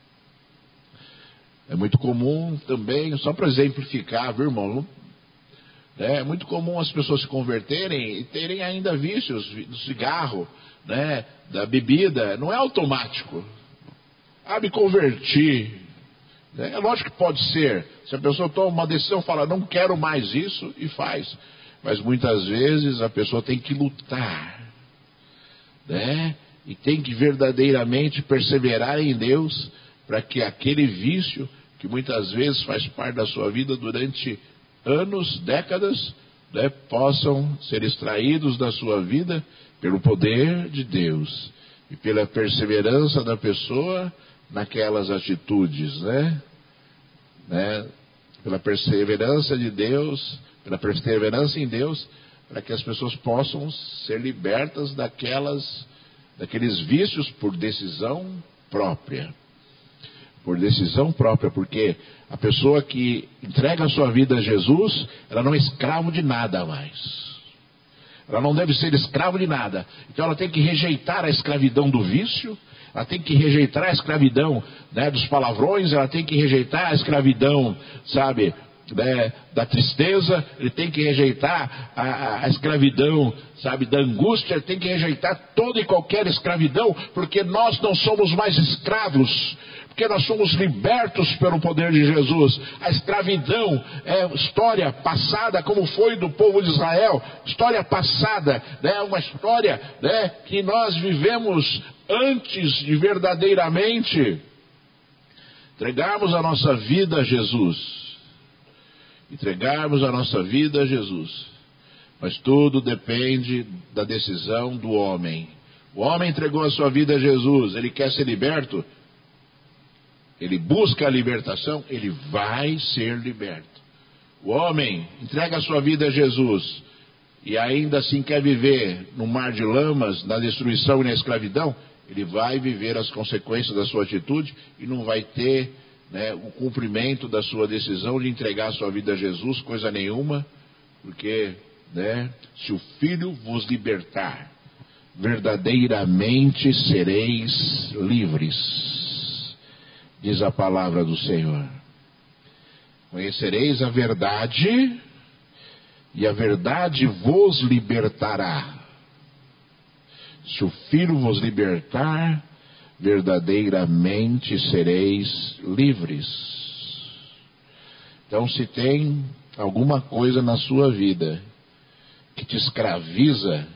Speaker 1: É muito comum também, só para exemplificar, viu, irmão? É muito comum as pessoas se converterem e terem ainda vícios do cigarro, né, da bebida. Não é automático. Ah, me converti. É lógico que pode ser. Se a pessoa toma uma decisão, fala, não quero mais isso, e faz. Mas muitas vezes a pessoa tem que lutar, né? E tem que verdadeiramente perseverar em Deus, para que aquele vício, que muitas vezes faz parte da sua vida durante anos, décadas, né, possam ser extraídos da sua vida pelo poder de Deus e pela perseverança da pessoa naquelas atitudes, né? Né? Pela perseverança de Deus, pela perseverança em Deus, para que as pessoas possam ser libertas daquelas, daqueles vícios por decisão própria. Por decisão própria, porque a pessoa que entrega a sua vida a Jesus, ela não é escravo de nada mais. Ela não deve ser escravo de nada. Então ela tem que rejeitar a escravidão do vício, ela tem que rejeitar a escravidão, né, dos palavrões, ela tem que rejeitar a escravidão, sabe, né, da tristeza, ele tem que rejeitar a, a escravidão, sabe, da angústia, ele tem que rejeitar toda e qualquer escravidão, porque nós não somos mais escravos, porque nós somos libertos pelo poder de Jesus. A escravidão é história passada, como foi do povo de Israel, história passada, né, uma história, né, que nós vivemos antes de verdadeiramente entregarmos a nossa vida a Jesus. Entregarmos a nossa vida a Jesus. Mas tudo depende da decisão do homem. O homem entregou a sua vida a Jesus, ele quer ser liberto, ele busca a libertação, ele vai ser liberto. O homem entrega a sua vida a Jesus e ainda assim quer viver no mar de lamas, na destruição e na escravidão, ele vai viver as consequências da sua atitude e não vai ter, né, o cumprimento da sua decisão de entregar a sua vida a Jesus, coisa nenhuma, porque, né, se o Filho vos libertar, verdadeiramente sereis livres, diz a palavra do Senhor. Conhecereis a verdade, e a verdade vos libertará. Se o Filho vos libertar, verdadeiramente sereis livres. Então, se tem alguma coisa na sua vida que te escraviza,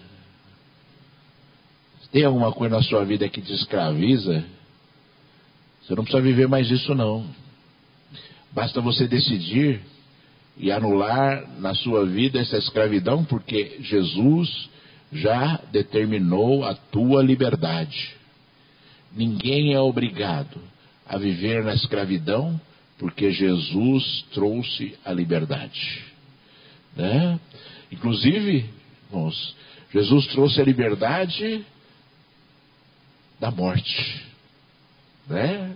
Speaker 1: se tem alguma coisa na sua vida que te escraviza, você não precisa viver mais isso não. Basta você decidir e anular na sua vida essa escravidão, porque Jesus já determinou a tua liberdade. Ninguém é obrigado a viver na escravidão, porque Jesus trouxe a liberdade, né? Inclusive, irmãos, Jesus trouxe a liberdade da morte, né?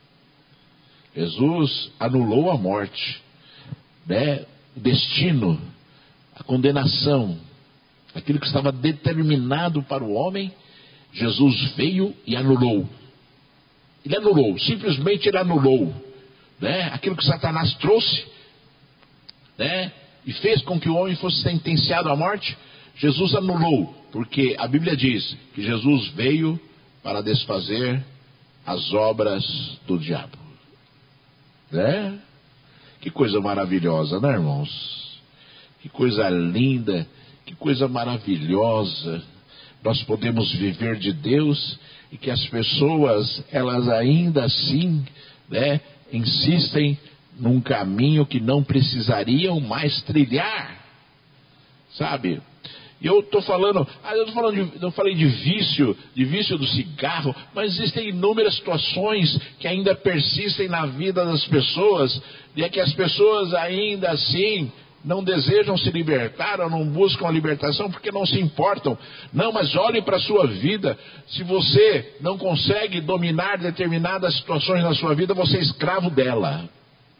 Speaker 1: Jesus anulou a morte, né? O destino, a condenação, aquilo que estava determinado para o homem, Jesus veio e anulou. Ele anulou, simplesmente ele anulou, né? Aquilo que Satanás trouxe, né? E fez com que o homem fosse sentenciado à morte, Jesus anulou, porque a Bíblia diz que Jesus veio para desfazer as obras do diabo, né? Que coisa maravilhosa, né, irmãos? Que coisa linda, que coisa maravilhosa. Nós podemos viver de Deus e que as pessoas, elas ainda assim, né, insistem num caminho que não precisariam mais trilhar, sabe? E eu estou falando, ah, eu tô falando de, eu falei de vício, de vício do cigarro, mas existem inúmeras situações que ainda persistem na vida das pessoas, e é que as pessoas ainda assim não desejam se libertar ou não buscam a libertação porque não se importam. Não, mas olhe para a sua vida. Se você não consegue dominar determinadas situações na sua vida, você é escravo dela.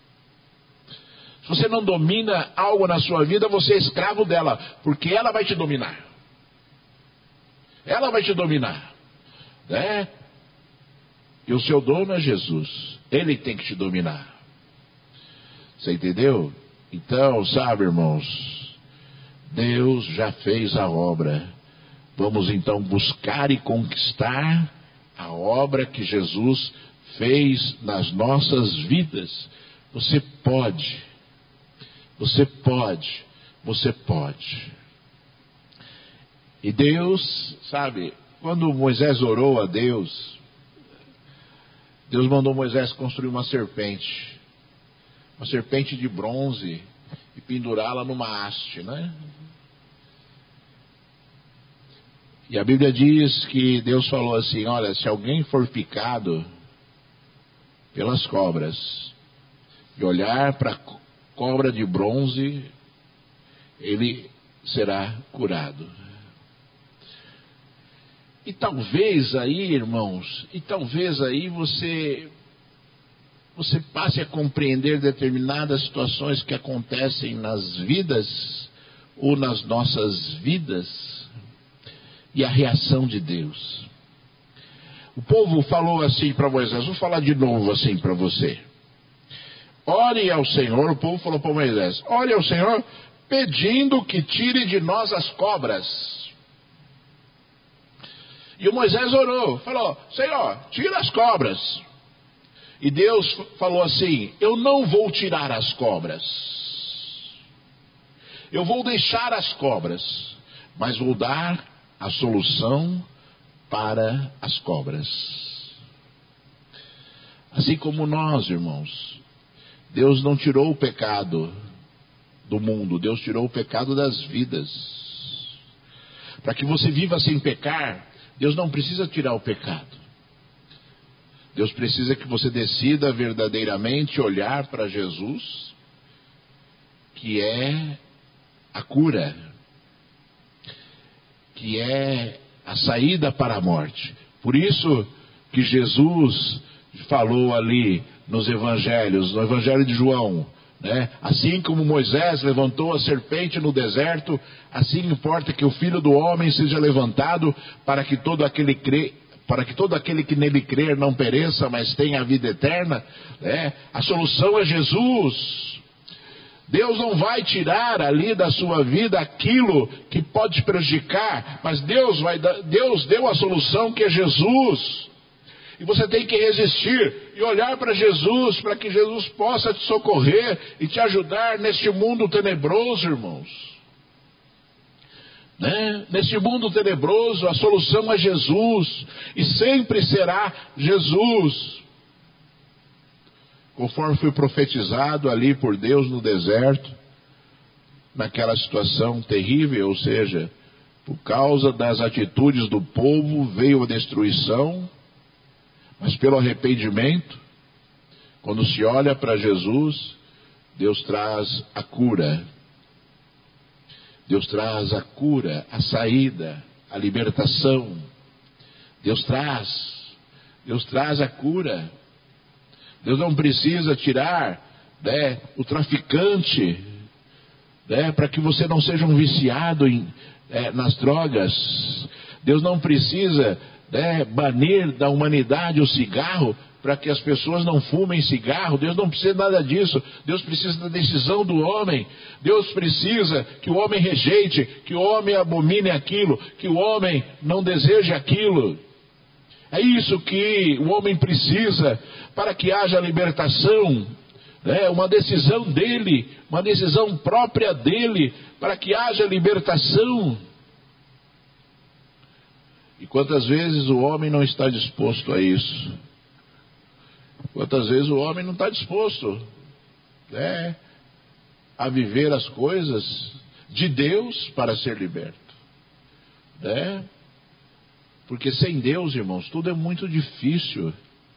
Speaker 1: Se você não domina algo na sua vida, você é escravo dela, porque ela vai te dominar. Ela vai te dominar, né? E o seu dono é Jesus. Ele tem que te dominar. Você entendeu? Então, sabe, irmãos, Deus já fez a obra. Vamos então buscar e conquistar a obra que Jesus fez nas nossas vidas. Você pode, você pode, você pode. E Deus, sabe, quando Moisés orou a Deus, Deus mandou Moisés construir uma serpente. Uma serpente de bronze e pendurá-la numa haste, né? E a Bíblia diz que Deus falou assim: olha, se alguém for picado pelas cobras e olhar para a cobra de bronze, ele será curado. E talvez aí, irmãos, e talvez aí você você passe a compreender determinadas situações que acontecem nas vidas ou nas nossas vidas e a reação de Deus. O povo falou assim para Moisés, vou falar de novo assim para você. Ore ao Senhor, o povo falou para Moisés, ore ao Senhor pedindo que tire de nós as cobras. E o Moisés orou, falou, Senhor, tira as cobras. E Deus falou assim, eu não vou tirar as cobras. Eu vou deixar as cobras, mas vou dar a solução para as cobras. Assim como nós, irmãos, Deus não tirou o pecado do mundo, Deus tirou o pecado das vidas. Para que você viva sem pecar, Deus não precisa tirar o pecado. Deus precisa que você decida verdadeiramente olhar para Jesus, que é a cura, que é a saída para a morte. Por isso que Jesus falou ali nos evangelhos, no evangelho de João, né? Assim como Moisés levantou a serpente no deserto, assim importa que o Filho do Homem seja levantado, para que todo aquele crê, para que todo aquele que nele crer não pereça, mas tenha a vida eterna, né? A solução é Jesus. Deus não vai tirar ali da sua vida aquilo que pode te prejudicar, mas Deus vai dar, Deus deu a solução, que é Jesus. E você tem que resistir e olhar para Jesus, para que Jesus possa te socorrer e te ajudar neste mundo tenebroso, irmãos. Né? Neste mundo tenebroso, a solução é Jesus, e sempre será Jesus. Conforme foi profetizado ali por Deus no deserto, naquela situação terrível, ou seja, por causa das atitudes do povo veio a destruição, mas pelo arrependimento, quando se olha para Jesus, Deus traz a cura. Deus traz a cura, a saída, a libertação. Deus traz, Deus traz a cura. Deus não precisa tirar, né, o traficante, né, para que você não seja um viciado em, é, nas drogas. Deus não precisa, né, banir da humanidade o cigarro para que as pessoas não fumem cigarro. Deus não precisa nada disso. Deus precisa da decisão do homem. Deus precisa que o homem rejeite, que o homem abomine aquilo, que o homem não deseje aquilo. É isso que o homem precisa para que haja libertação, né? Uma decisão dele, uma decisão própria dele, para que haja libertação. E quantas vezes o homem não está disposto a isso? Quantas vezes o homem não está disposto, né, a viver as coisas de Deus para ser liberto, né? Porque sem Deus, irmãos, tudo é muito difícil.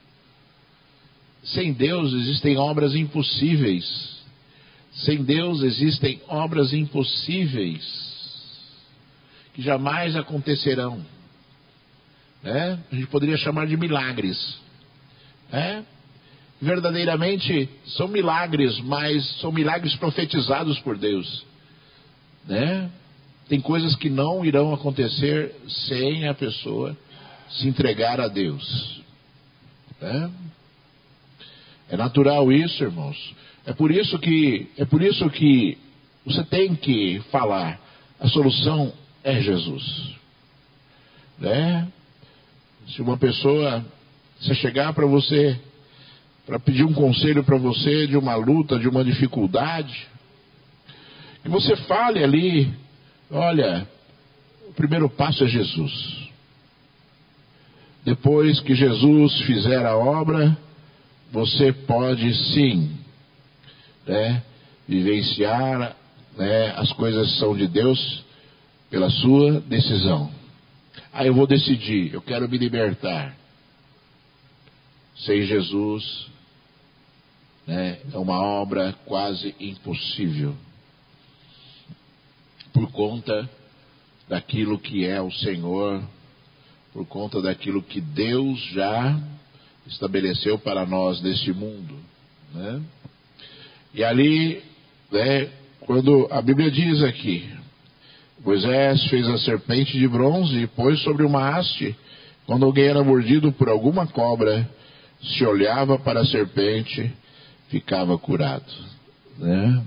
Speaker 1: Sem Deus existem obras impossíveis. Sem Deus existem obras impossíveis que jamais acontecerão, né? A gente poderia chamar de milagres, né? Verdadeiramente são milagres, mas são milagres profetizados por Deus, né? Tem coisas que não irão acontecer sem a pessoa se entregar a Deus, né? É natural isso, irmãos. É por isso que, é por isso que você tem que falar. A solução é Jesus, né? Se uma pessoa, se chegar para você, para pedir um conselho para você de uma luta, de uma dificuldade, que você fale ali: olha, o primeiro passo é Jesus. Depois que Jesus fizer a obra, você pode sim, né, vivenciar, né, as coisas são de Deus pela sua decisão. Ah, eu vou decidir, eu quero me libertar. Sem Jesus, né, é uma obra quase impossível, por conta daquilo que é o Senhor, por conta daquilo que Deus já estabeleceu para nós neste mundo, né? E ali, né, quando a Bíblia diz aqui, Moisés fez a serpente de bronze e pôs sobre uma haste. Quando alguém era mordido por alguma cobra, se olhava para a serpente, ficava curado, né?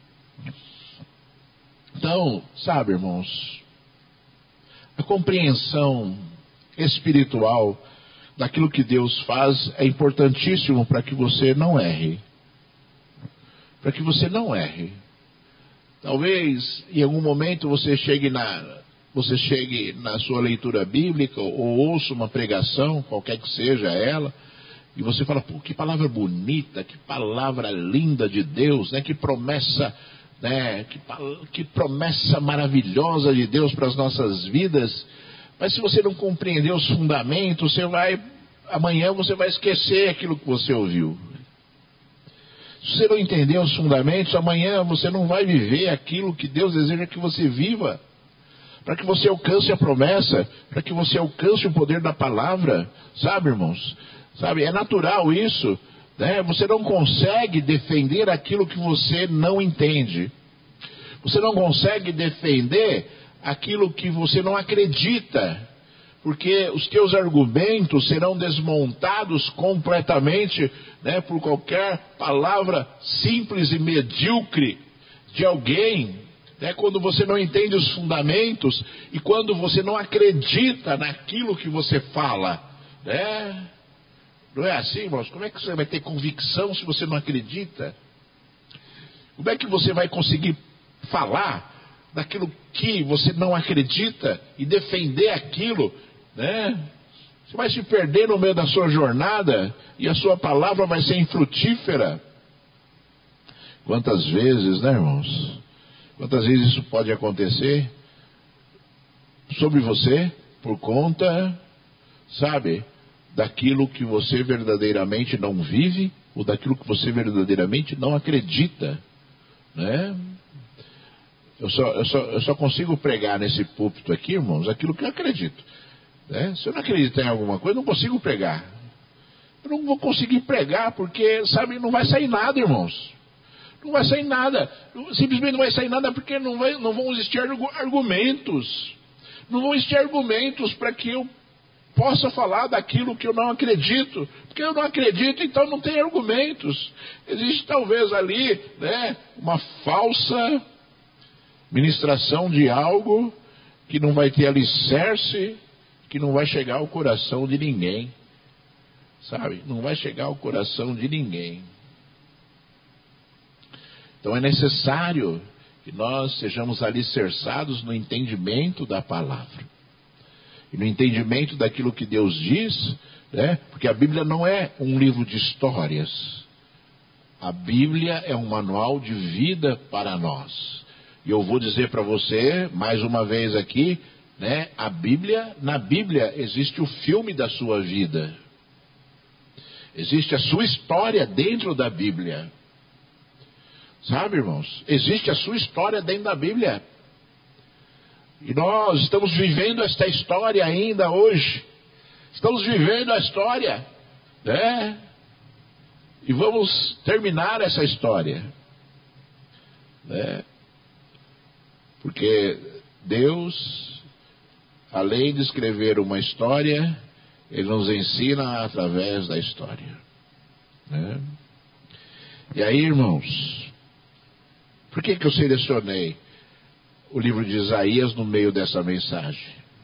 Speaker 1: Então, sabe, irmãos, a compreensão espiritual daquilo que Deus faz é importantíssimo para que você não erre. Para que você não erre. Talvez em algum momento você chegue na, você chegue na sua leitura bíblica ou ouça uma pregação, qualquer que seja ela, e você fala: pô, que palavra bonita, que palavra linda de Deus, né? Que promessa, né? Que, que promessa maravilhosa de Deus para as nossas vidas. Mas se você não compreender os fundamentos, você vai, amanhã você vai esquecer aquilo que você ouviu. Se você não entender os fundamentos, amanhã você não vai viver aquilo que Deus deseja que você viva. Para que você alcance a promessa, para que você alcance o poder da palavra, sabe, irmãos? Sabe, é natural isso, né? Você não consegue defender aquilo que você não entende. Você não consegue defender aquilo que você não acredita, porque os teus argumentos serão desmontados completamente, né, por qualquer palavra simples e medíocre de alguém. É quando você não entende os fundamentos e quando você não acredita naquilo que você fala, né? Não é assim, irmãos? Como é que você vai ter convicção se você não acredita? Como é que você vai conseguir falar daquilo que você não acredita e defender aquilo, né? Você vai se perder no meio da sua jornada e a sua palavra vai ser infrutífera. Quantas vezes, né, irmãos? Quantas vezes isso pode acontecer sobre você por conta, sabe, daquilo que você verdadeiramente não vive ou daquilo que você verdadeiramente não acredita, né? Eu só, eu só, eu só consigo pregar nesse púlpito aqui, irmãos, aquilo que eu acredito, né? Se eu não acreditar em alguma coisa, eu não consigo pregar. Eu não vou conseguir pregar porque, sabe, não vai sair nada, irmãos. Não vai sair nada, simplesmente não vai sair nada porque não, vai, não vão existir argumentos, não vão existir argumentos para que eu possa falar daquilo que eu não acredito, porque eu não acredito, então não tem argumentos. Existe talvez ali, né, uma falsa ministração de algo que não vai ter alicerce, que não vai chegar ao coração de ninguém, sabe, não vai chegar ao coração de ninguém. Então é necessário que nós sejamos alicerçados no entendimento da palavra. E no entendimento daquilo que Deus diz, né? Porque a Bíblia não é um livro de histórias. A Bíblia é um manual de vida para nós. E eu vou dizer para você, mais uma vez aqui, né? A Bíblia, na Bíblia existe o filme da sua vida. Existe a sua história dentro da Bíblia. Sabe, irmãos? Existe a sua história dentro da Bíblia. E nós estamos vivendo esta história ainda hoje. Estamos vivendo a história, né? E vamos terminar essa história, né? Porque Deus, além de escrever uma história, Ele nos ensina através da história, né? E aí, irmãos, por que que eu selecionei o livro de Isaías no meio dessa mensagem?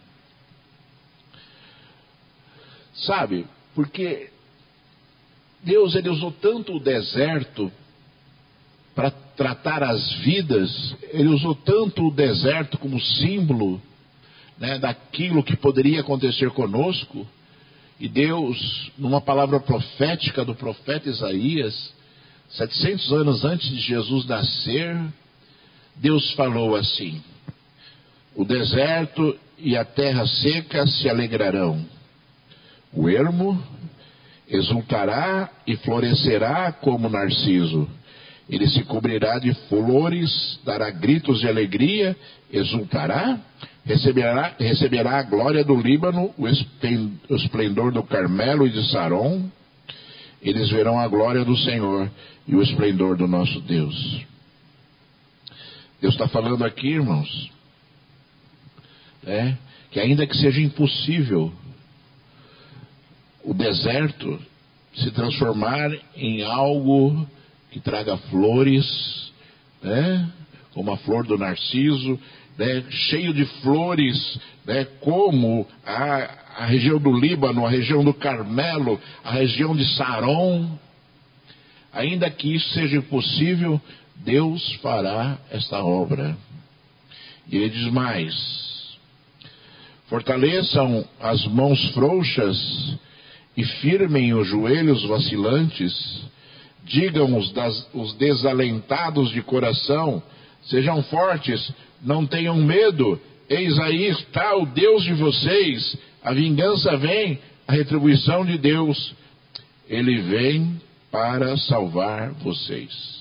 Speaker 1: Sabe, porque Deus, Ele usou tanto o deserto para tratar as vidas, Ele usou tanto o deserto como símbolo, né, daquilo que poderia acontecer conosco. E Deus, numa palavra profética do profeta Isaías, setecentos anos antes de Jesus nascer, Deus falou assim: o deserto e a terra seca se alegrarão, o ermo exultará e florescerá como narciso, ele se cobrirá de flores, dará gritos de alegria, exultará, receberá, receberá a glória do Líbano, o esplendor do Carmelo e de Saron. Eles verão a glória do Senhor e o esplendor do nosso Deus. Deus está falando aqui, irmãos, né, que ainda que seja impossível o deserto se transformar em algo que traga flores, né, como a flor do narciso, né, cheio de flores, né, como a, a região do Líbano, a região do Carmelo, a região de Saron. Ainda que isso seja impossível, Deus fará esta obra. E ele diz mais: fortaleçam as mãos frouxas e firmem os joelhos vacilantes. Digam os, das, os desalentados de coração: sejam fortes, não tenham medo, eis aí está o Deus de vocês, a vingança vem, a retribuição de Deus, Ele vem para salvar vocês.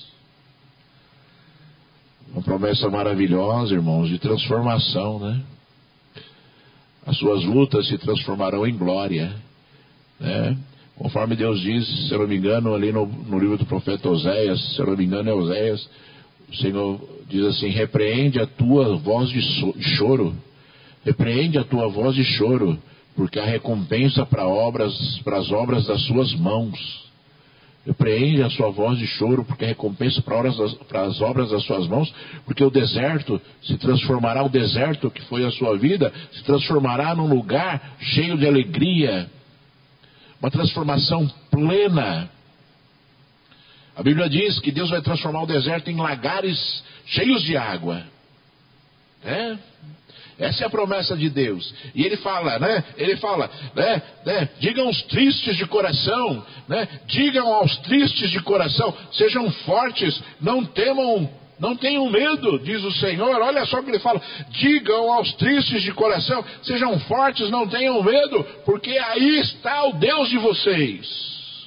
Speaker 1: Uma promessa maravilhosa, irmãos, de transformação, né? As suas lutas se transformarão em glória, né? Conforme Deus diz, se eu não me engano, ali no, no livro do profeta Oséias, se eu não me engano é Oséias, o Senhor diz assim: repreende a tua voz de, so, de choro, repreende a tua voz de choro, porque há recompensa para obras, para as obras das suas mãos. Repreende a sua voz de choro, porque a recompensa para, horas das, para as obras das suas mãos, porque o deserto se transformará, o deserto que foi a sua vida, se transformará num lugar cheio de alegria, uma transformação plena. A Bíblia diz que Deus vai transformar o deserto em lagares cheios de água, né? Essa é a promessa de Deus. E ele fala, né? Ele fala, né? né? Digam aos tristes de coração, né? Digam aos tristes de coração, sejam fortes, não temam, não tenham medo, diz o Senhor. Olha só o que ele fala: digam aos tristes de coração, sejam fortes, não tenham medo, porque aí está o Deus de vocês.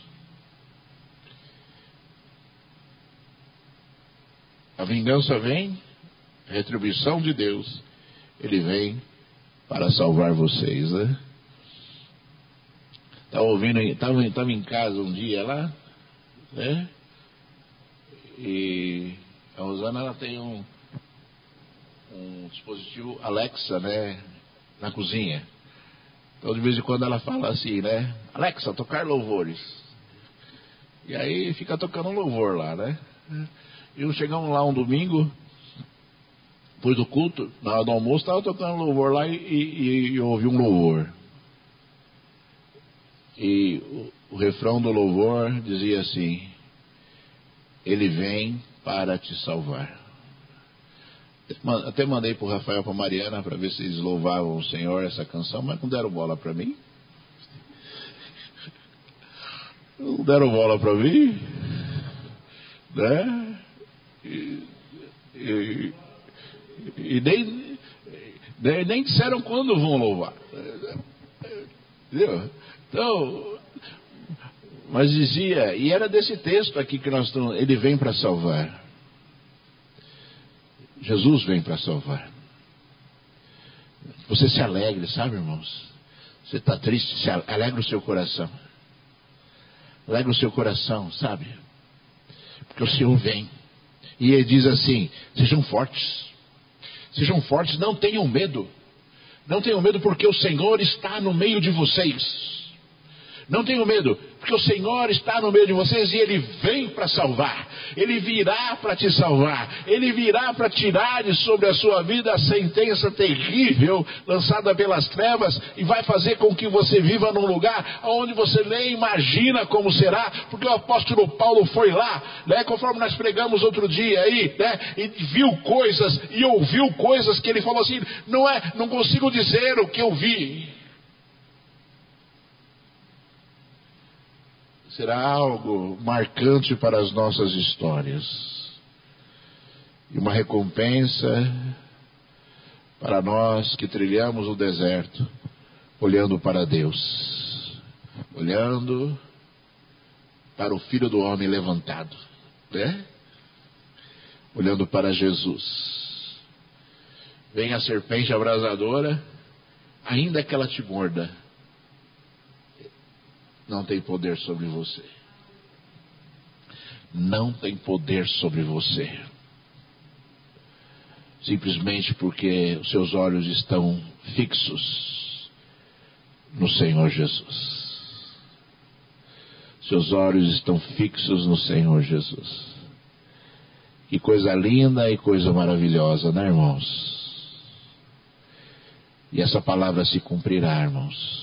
Speaker 1: A vingança vem, a retribuição de Deus, Ele vem para salvar vocês, né? Estava ouvindo, estava, estava em casa um dia lá, né? E a Rosana, ela tem um, um dispositivo Alexa, né? Na cozinha. Então de vez em quando ela fala assim, né? Alexa, tocar louvores. E aí fica tocando louvor lá, né? E chegamos lá um domingo, depois do culto, na hora do almoço, estava tocando louvor lá e, e, e eu ouvi um louvor. E o, o refrão do louvor dizia assim: Ele vem para te salvar. Até mandei para o Rafael e para a Mariana para ver se eles louvavam o Senhor essa canção, mas não deram bola para mim. Não deram bola para mim, né? E, e, e nem, nem, nem disseram quando vão louvar. Entendeu? Então, mas dizia, e era desse texto aqui que nós estamos, ele vem para salvar. Jesus vem para salvar. Você se alegre, sabe, irmãos? Você está triste, se alegra o seu coração. Alegra o seu coração, sabe? Porque o Senhor vem. E ele diz assim: sejam fortes. Sejam fortes, não tenham medo. Não tenham medo, porque o Senhor está no meio de vocês. Não tenham medo, porque o Senhor está no meio de vocês e Ele vem para salvar. Ele virá para te salvar. Ele virá para tirar de sobre a sua vida a sentença terrível lançada pelas trevas e vai fazer com que você viva num lugar onde você nem imagina como será, porque o apóstolo Paulo foi lá, né, conforme nós pregamos outro dia aí, né, e viu coisas e ouviu coisas que ele falou assim: não é, não consigo dizer o que eu vi. Será algo marcante para as nossas histórias. E uma recompensa para nós que trilhamos o deserto, olhando para Deus. Olhando para o Filho do Homem levantado, né? Olhando para Jesus. Vem a serpente abrasadora, ainda que ela te morda, não tem poder sobre você. Não tem poder sobre você. Simplesmente porque os seus olhos estão fixos no Senhor Jesus. Seus olhos estão fixos no Senhor Jesus. Que coisa linda e coisa maravilhosa, né, irmãos? E essa palavra se cumprirá, irmãos.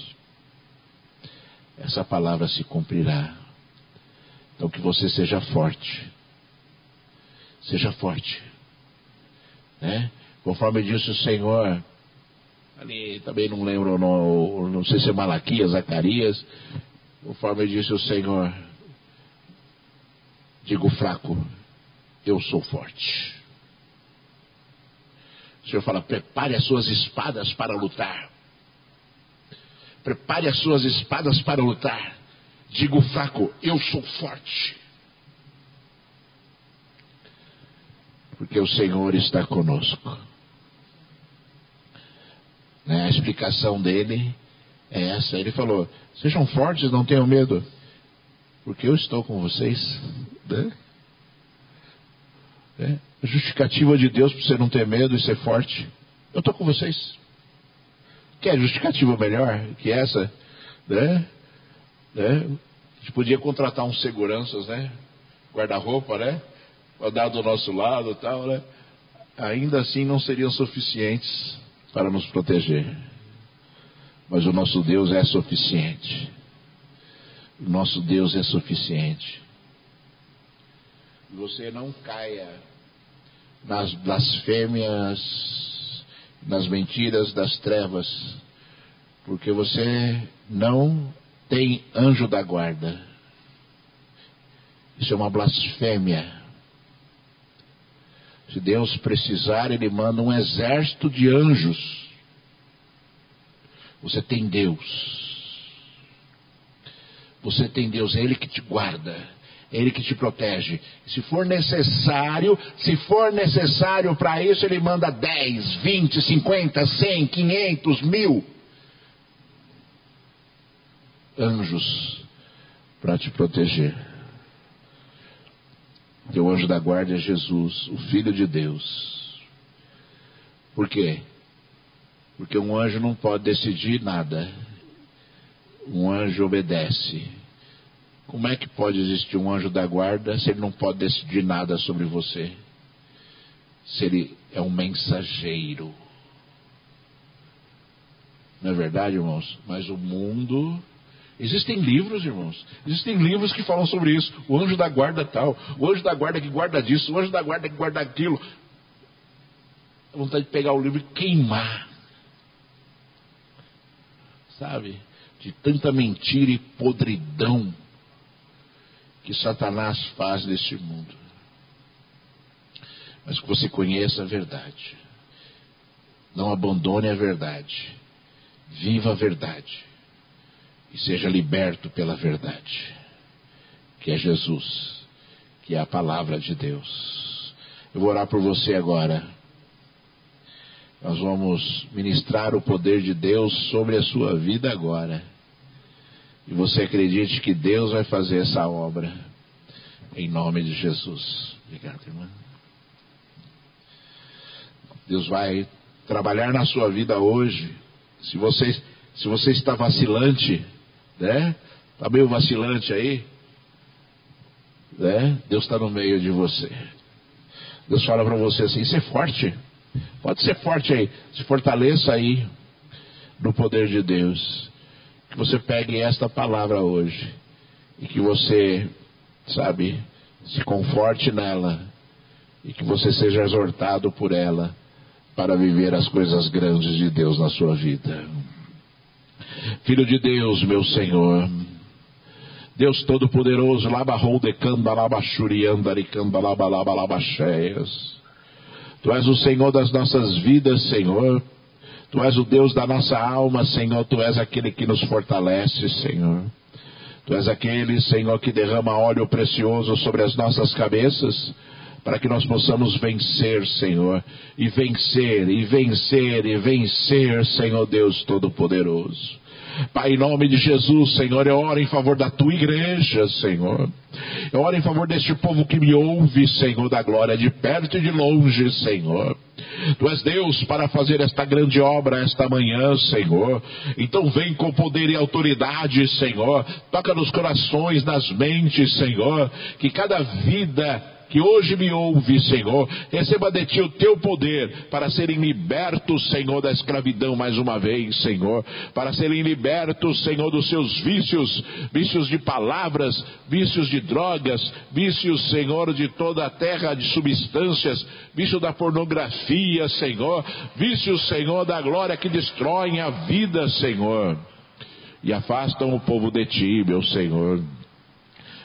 Speaker 1: Essa palavra se cumprirá. Então que você seja forte. Seja forte, né? Conforme disse o Senhor, ali também não lembro, não, não sei se é Malaquias, Zacarias. Conforme disse o Senhor, digo fraco, eu sou forte. O Senhor fala: prepare as suas espadas para lutar. Prepare as suas espadas para lutar. Diga o fraco: eu sou forte. Porque o Senhor está conosco. Né? A explicação dele é essa. Ele falou: sejam fortes, não tenham medo, porque eu estou com vocês. Né? É. A justificativa de Deus para você não ter medo e ser forte: eu estou com vocês. Quer justificativa melhor que essa? Né? Né? A gente podia contratar uns seguranças, né? Guarda-roupa, né? Andar do nosso lado e tal, né? Ainda assim não seriam suficientes para nos proteger. Mas o nosso Deus é suficiente. O nosso Deus é suficiente. Você não caia nas blasfêmias, nas mentiras das trevas, porque você não tem anjo da guarda. Isso é uma blasfêmia. Se Deus precisar, Ele manda um exército de anjos. Você tem Deus. Você tem Deus, é Ele que te guarda, é Ele que te protege. Se for necessário, se for necessário para isso, Ele manda dez, vinte, cinquenta, cem, quinhentos, mil anjos para te proteger. Teu anjo da guarda é Jesus, o Filho de Deus. Por quê? Porque um anjo não pode decidir nada. Um anjo obedece. Como é que pode existir um anjo da guarda se ele não pode decidir nada sobre você? Se ele é um mensageiro. Não é verdade, irmãos? Mas o mundo... Existem livros, irmãos. Existem livros que falam sobre isso. O anjo da guarda tal. O anjo da guarda que guarda disso. O anjo da guarda que guarda aquilo. Dá vontade de pegar o livro e queimar. Sabe? De tanta mentira e podridão que Satanás faz neste mundo. Mas que você conheça a verdade. Não abandone a verdade. Viva a verdade. E seja liberto pela verdade, que é Jesus, que é a palavra de Deus. Eu vou orar por você agora. Nós vamos ministrar o poder de Deus sobre a sua vida agora. E você acredite que Deus vai fazer essa obra, em nome de Jesus. Obrigado, irmã. Deus vai trabalhar na sua vida hoje. Se você, se você está vacilante, né? Está meio vacilante aí, né? Deus está no meio de você. Deus fala para você assim: ser forte, pode ser forte aí, se fortaleça aí no poder de Deus. Que você pegue esta palavra hoje e que você, sabe, se conforte nela e que você seja exortado por ela para viver as coisas grandes de Deus na sua vida. Filho de Deus, meu Senhor, Deus Todo-Poderoso, Tu és o Senhor das nossas vidas, Senhor. Tu és o Deus da nossa alma, Senhor. Tu és aquele que nos fortalece, Senhor. Tu és aquele, Senhor, que derrama óleo precioso sobre as nossas cabeças, para que nós possamos vencer, Senhor, e vencer, e vencer, e vencer, Senhor Deus Todo-Poderoso. Pai, em nome de Jesus, Senhor, eu oro em favor da Tua igreja, Senhor. Eu oro em favor deste povo que me ouve, Senhor da glória, de perto e de longe, Senhor. Tu és Deus para fazer esta grande obra esta manhã, Senhor. Então vem com poder e autoridade, Senhor. Toca nos corações, nas mentes, Senhor. Que cada vida que hoje me ouve, Senhor, receba de Ti o Teu poder para serem libertos, Senhor, da escravidão mais uma vez, Senhor, para serem libertos, Senhor, dos seus vícios, vícios de palavras, vícios de drogas, vícios, Senhor, de toda a terra de substâncias, vício da pornografia, Senhor, vícios, Senhor, da glória que destroem a vida, Senhor, e afastam o povo de Ti, meu Senhor.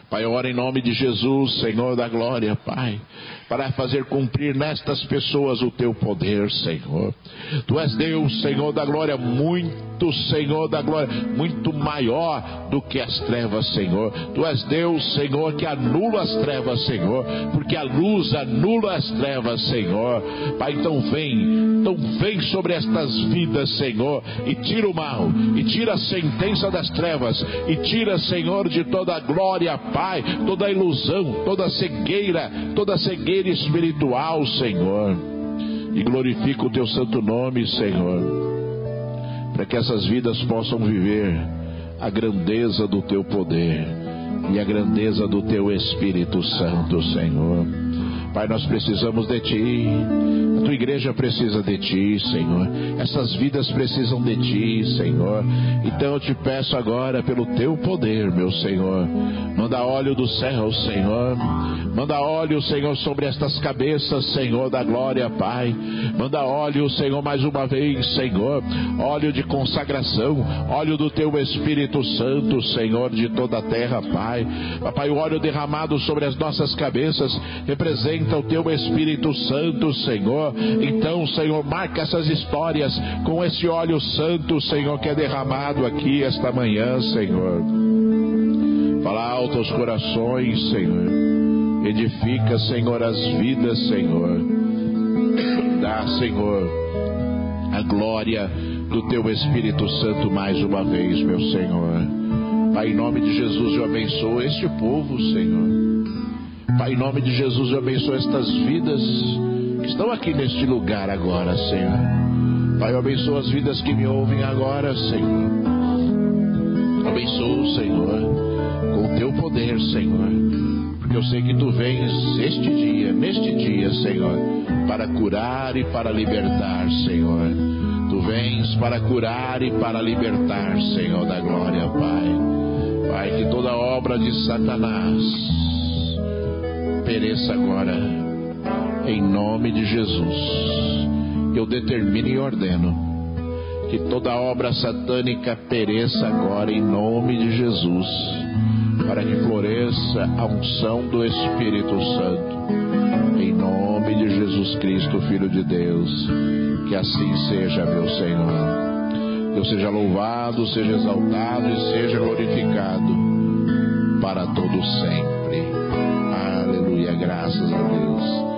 Speaker 1: Pai, ora em nome de Jesus, Senhor da glória, Pai, para fazer cumprir nestas pessoas o teu poder, Senhor. Tu és Deus, Senhor da glória, muito, Senhor da glória, muito maior do que as trevas, Senhor. Tu és Deus, Senhor, que anula as trevas, Senhor, porque a luz anula as trevas, Senhor. Pai, então vem, então vem sobre estas vidas, Senhor, e tira o mal, e tira a sentença das trevas, e tira, Senhor, de toda a glória, Pai, toda a ilusão, toda a cegueira, toda a cegueira espiritual, Senhor, e glorifica o teu santo nome, Senhor, para que essas vidas possam viver a grandeza do teu poder e a grandeza do teu Espírito Santo, Senhor. Pai, nós precisamos de Ti, a Tua igreja precisa de Ti, Senhor, essas vidas precisam de Ti, Senhor. Então eu te peço agora pelo Teu poder, meu Senhor, manda óleo do céu, Senhor, manda óleo, Senhor, sobre estas cabeças, Senhor da glória, Pai, manda óleo, Senhor, mais uma vez, Senhor, óleo de consagração, óleo do Teu Espírito Santo, Senhor, de toda a terra, Pai. Papai, o óleo derramado sobre as nossas cabeças representa o Teu Espírito Santo, Senhor. Então, Senhor, marca essas histórias com esse óleo santo, Senhor, que é derramado aqui esta manhã, Senhor. Fala alto aos corações, Senhor. Edifica, Senhor, as vidas, Senhor. Dá, Senhor, a glória do Teu Espírito Santo mais uma vez, meu Senhor. Pai, em nome de Jesus, eu abençoo este povo, Senhor. Pai, em nome de Jesus, eu abençoo estas vidas que estão aqui neste lugar agora, Senhor. Pai, eu abençoo as vidas que me ouvem agora, Senhor. Abençoo, Senhor, com o Teu poder, Senhor, porque eu sei que Tu vens este dia, neste dia, Senhor, para curar e para libertar, Senhor. Tu vens para curar e para libertar, Senhor da glória, Pai. Pai, que toda obra de Satanás pereça agora, em nome de Jesus. Eu determino e ordeno que toda obra satânica pereça agora, em nome de Jesus, para que floresça a unção do Espírito Santo, em nome de Jesus Cristo, Filho de Deus. Que assim seja, meu Senhor. Deus seja louvado, seja exaltado e seja glorificado para todo sempre. Aleluia, graças a Deus.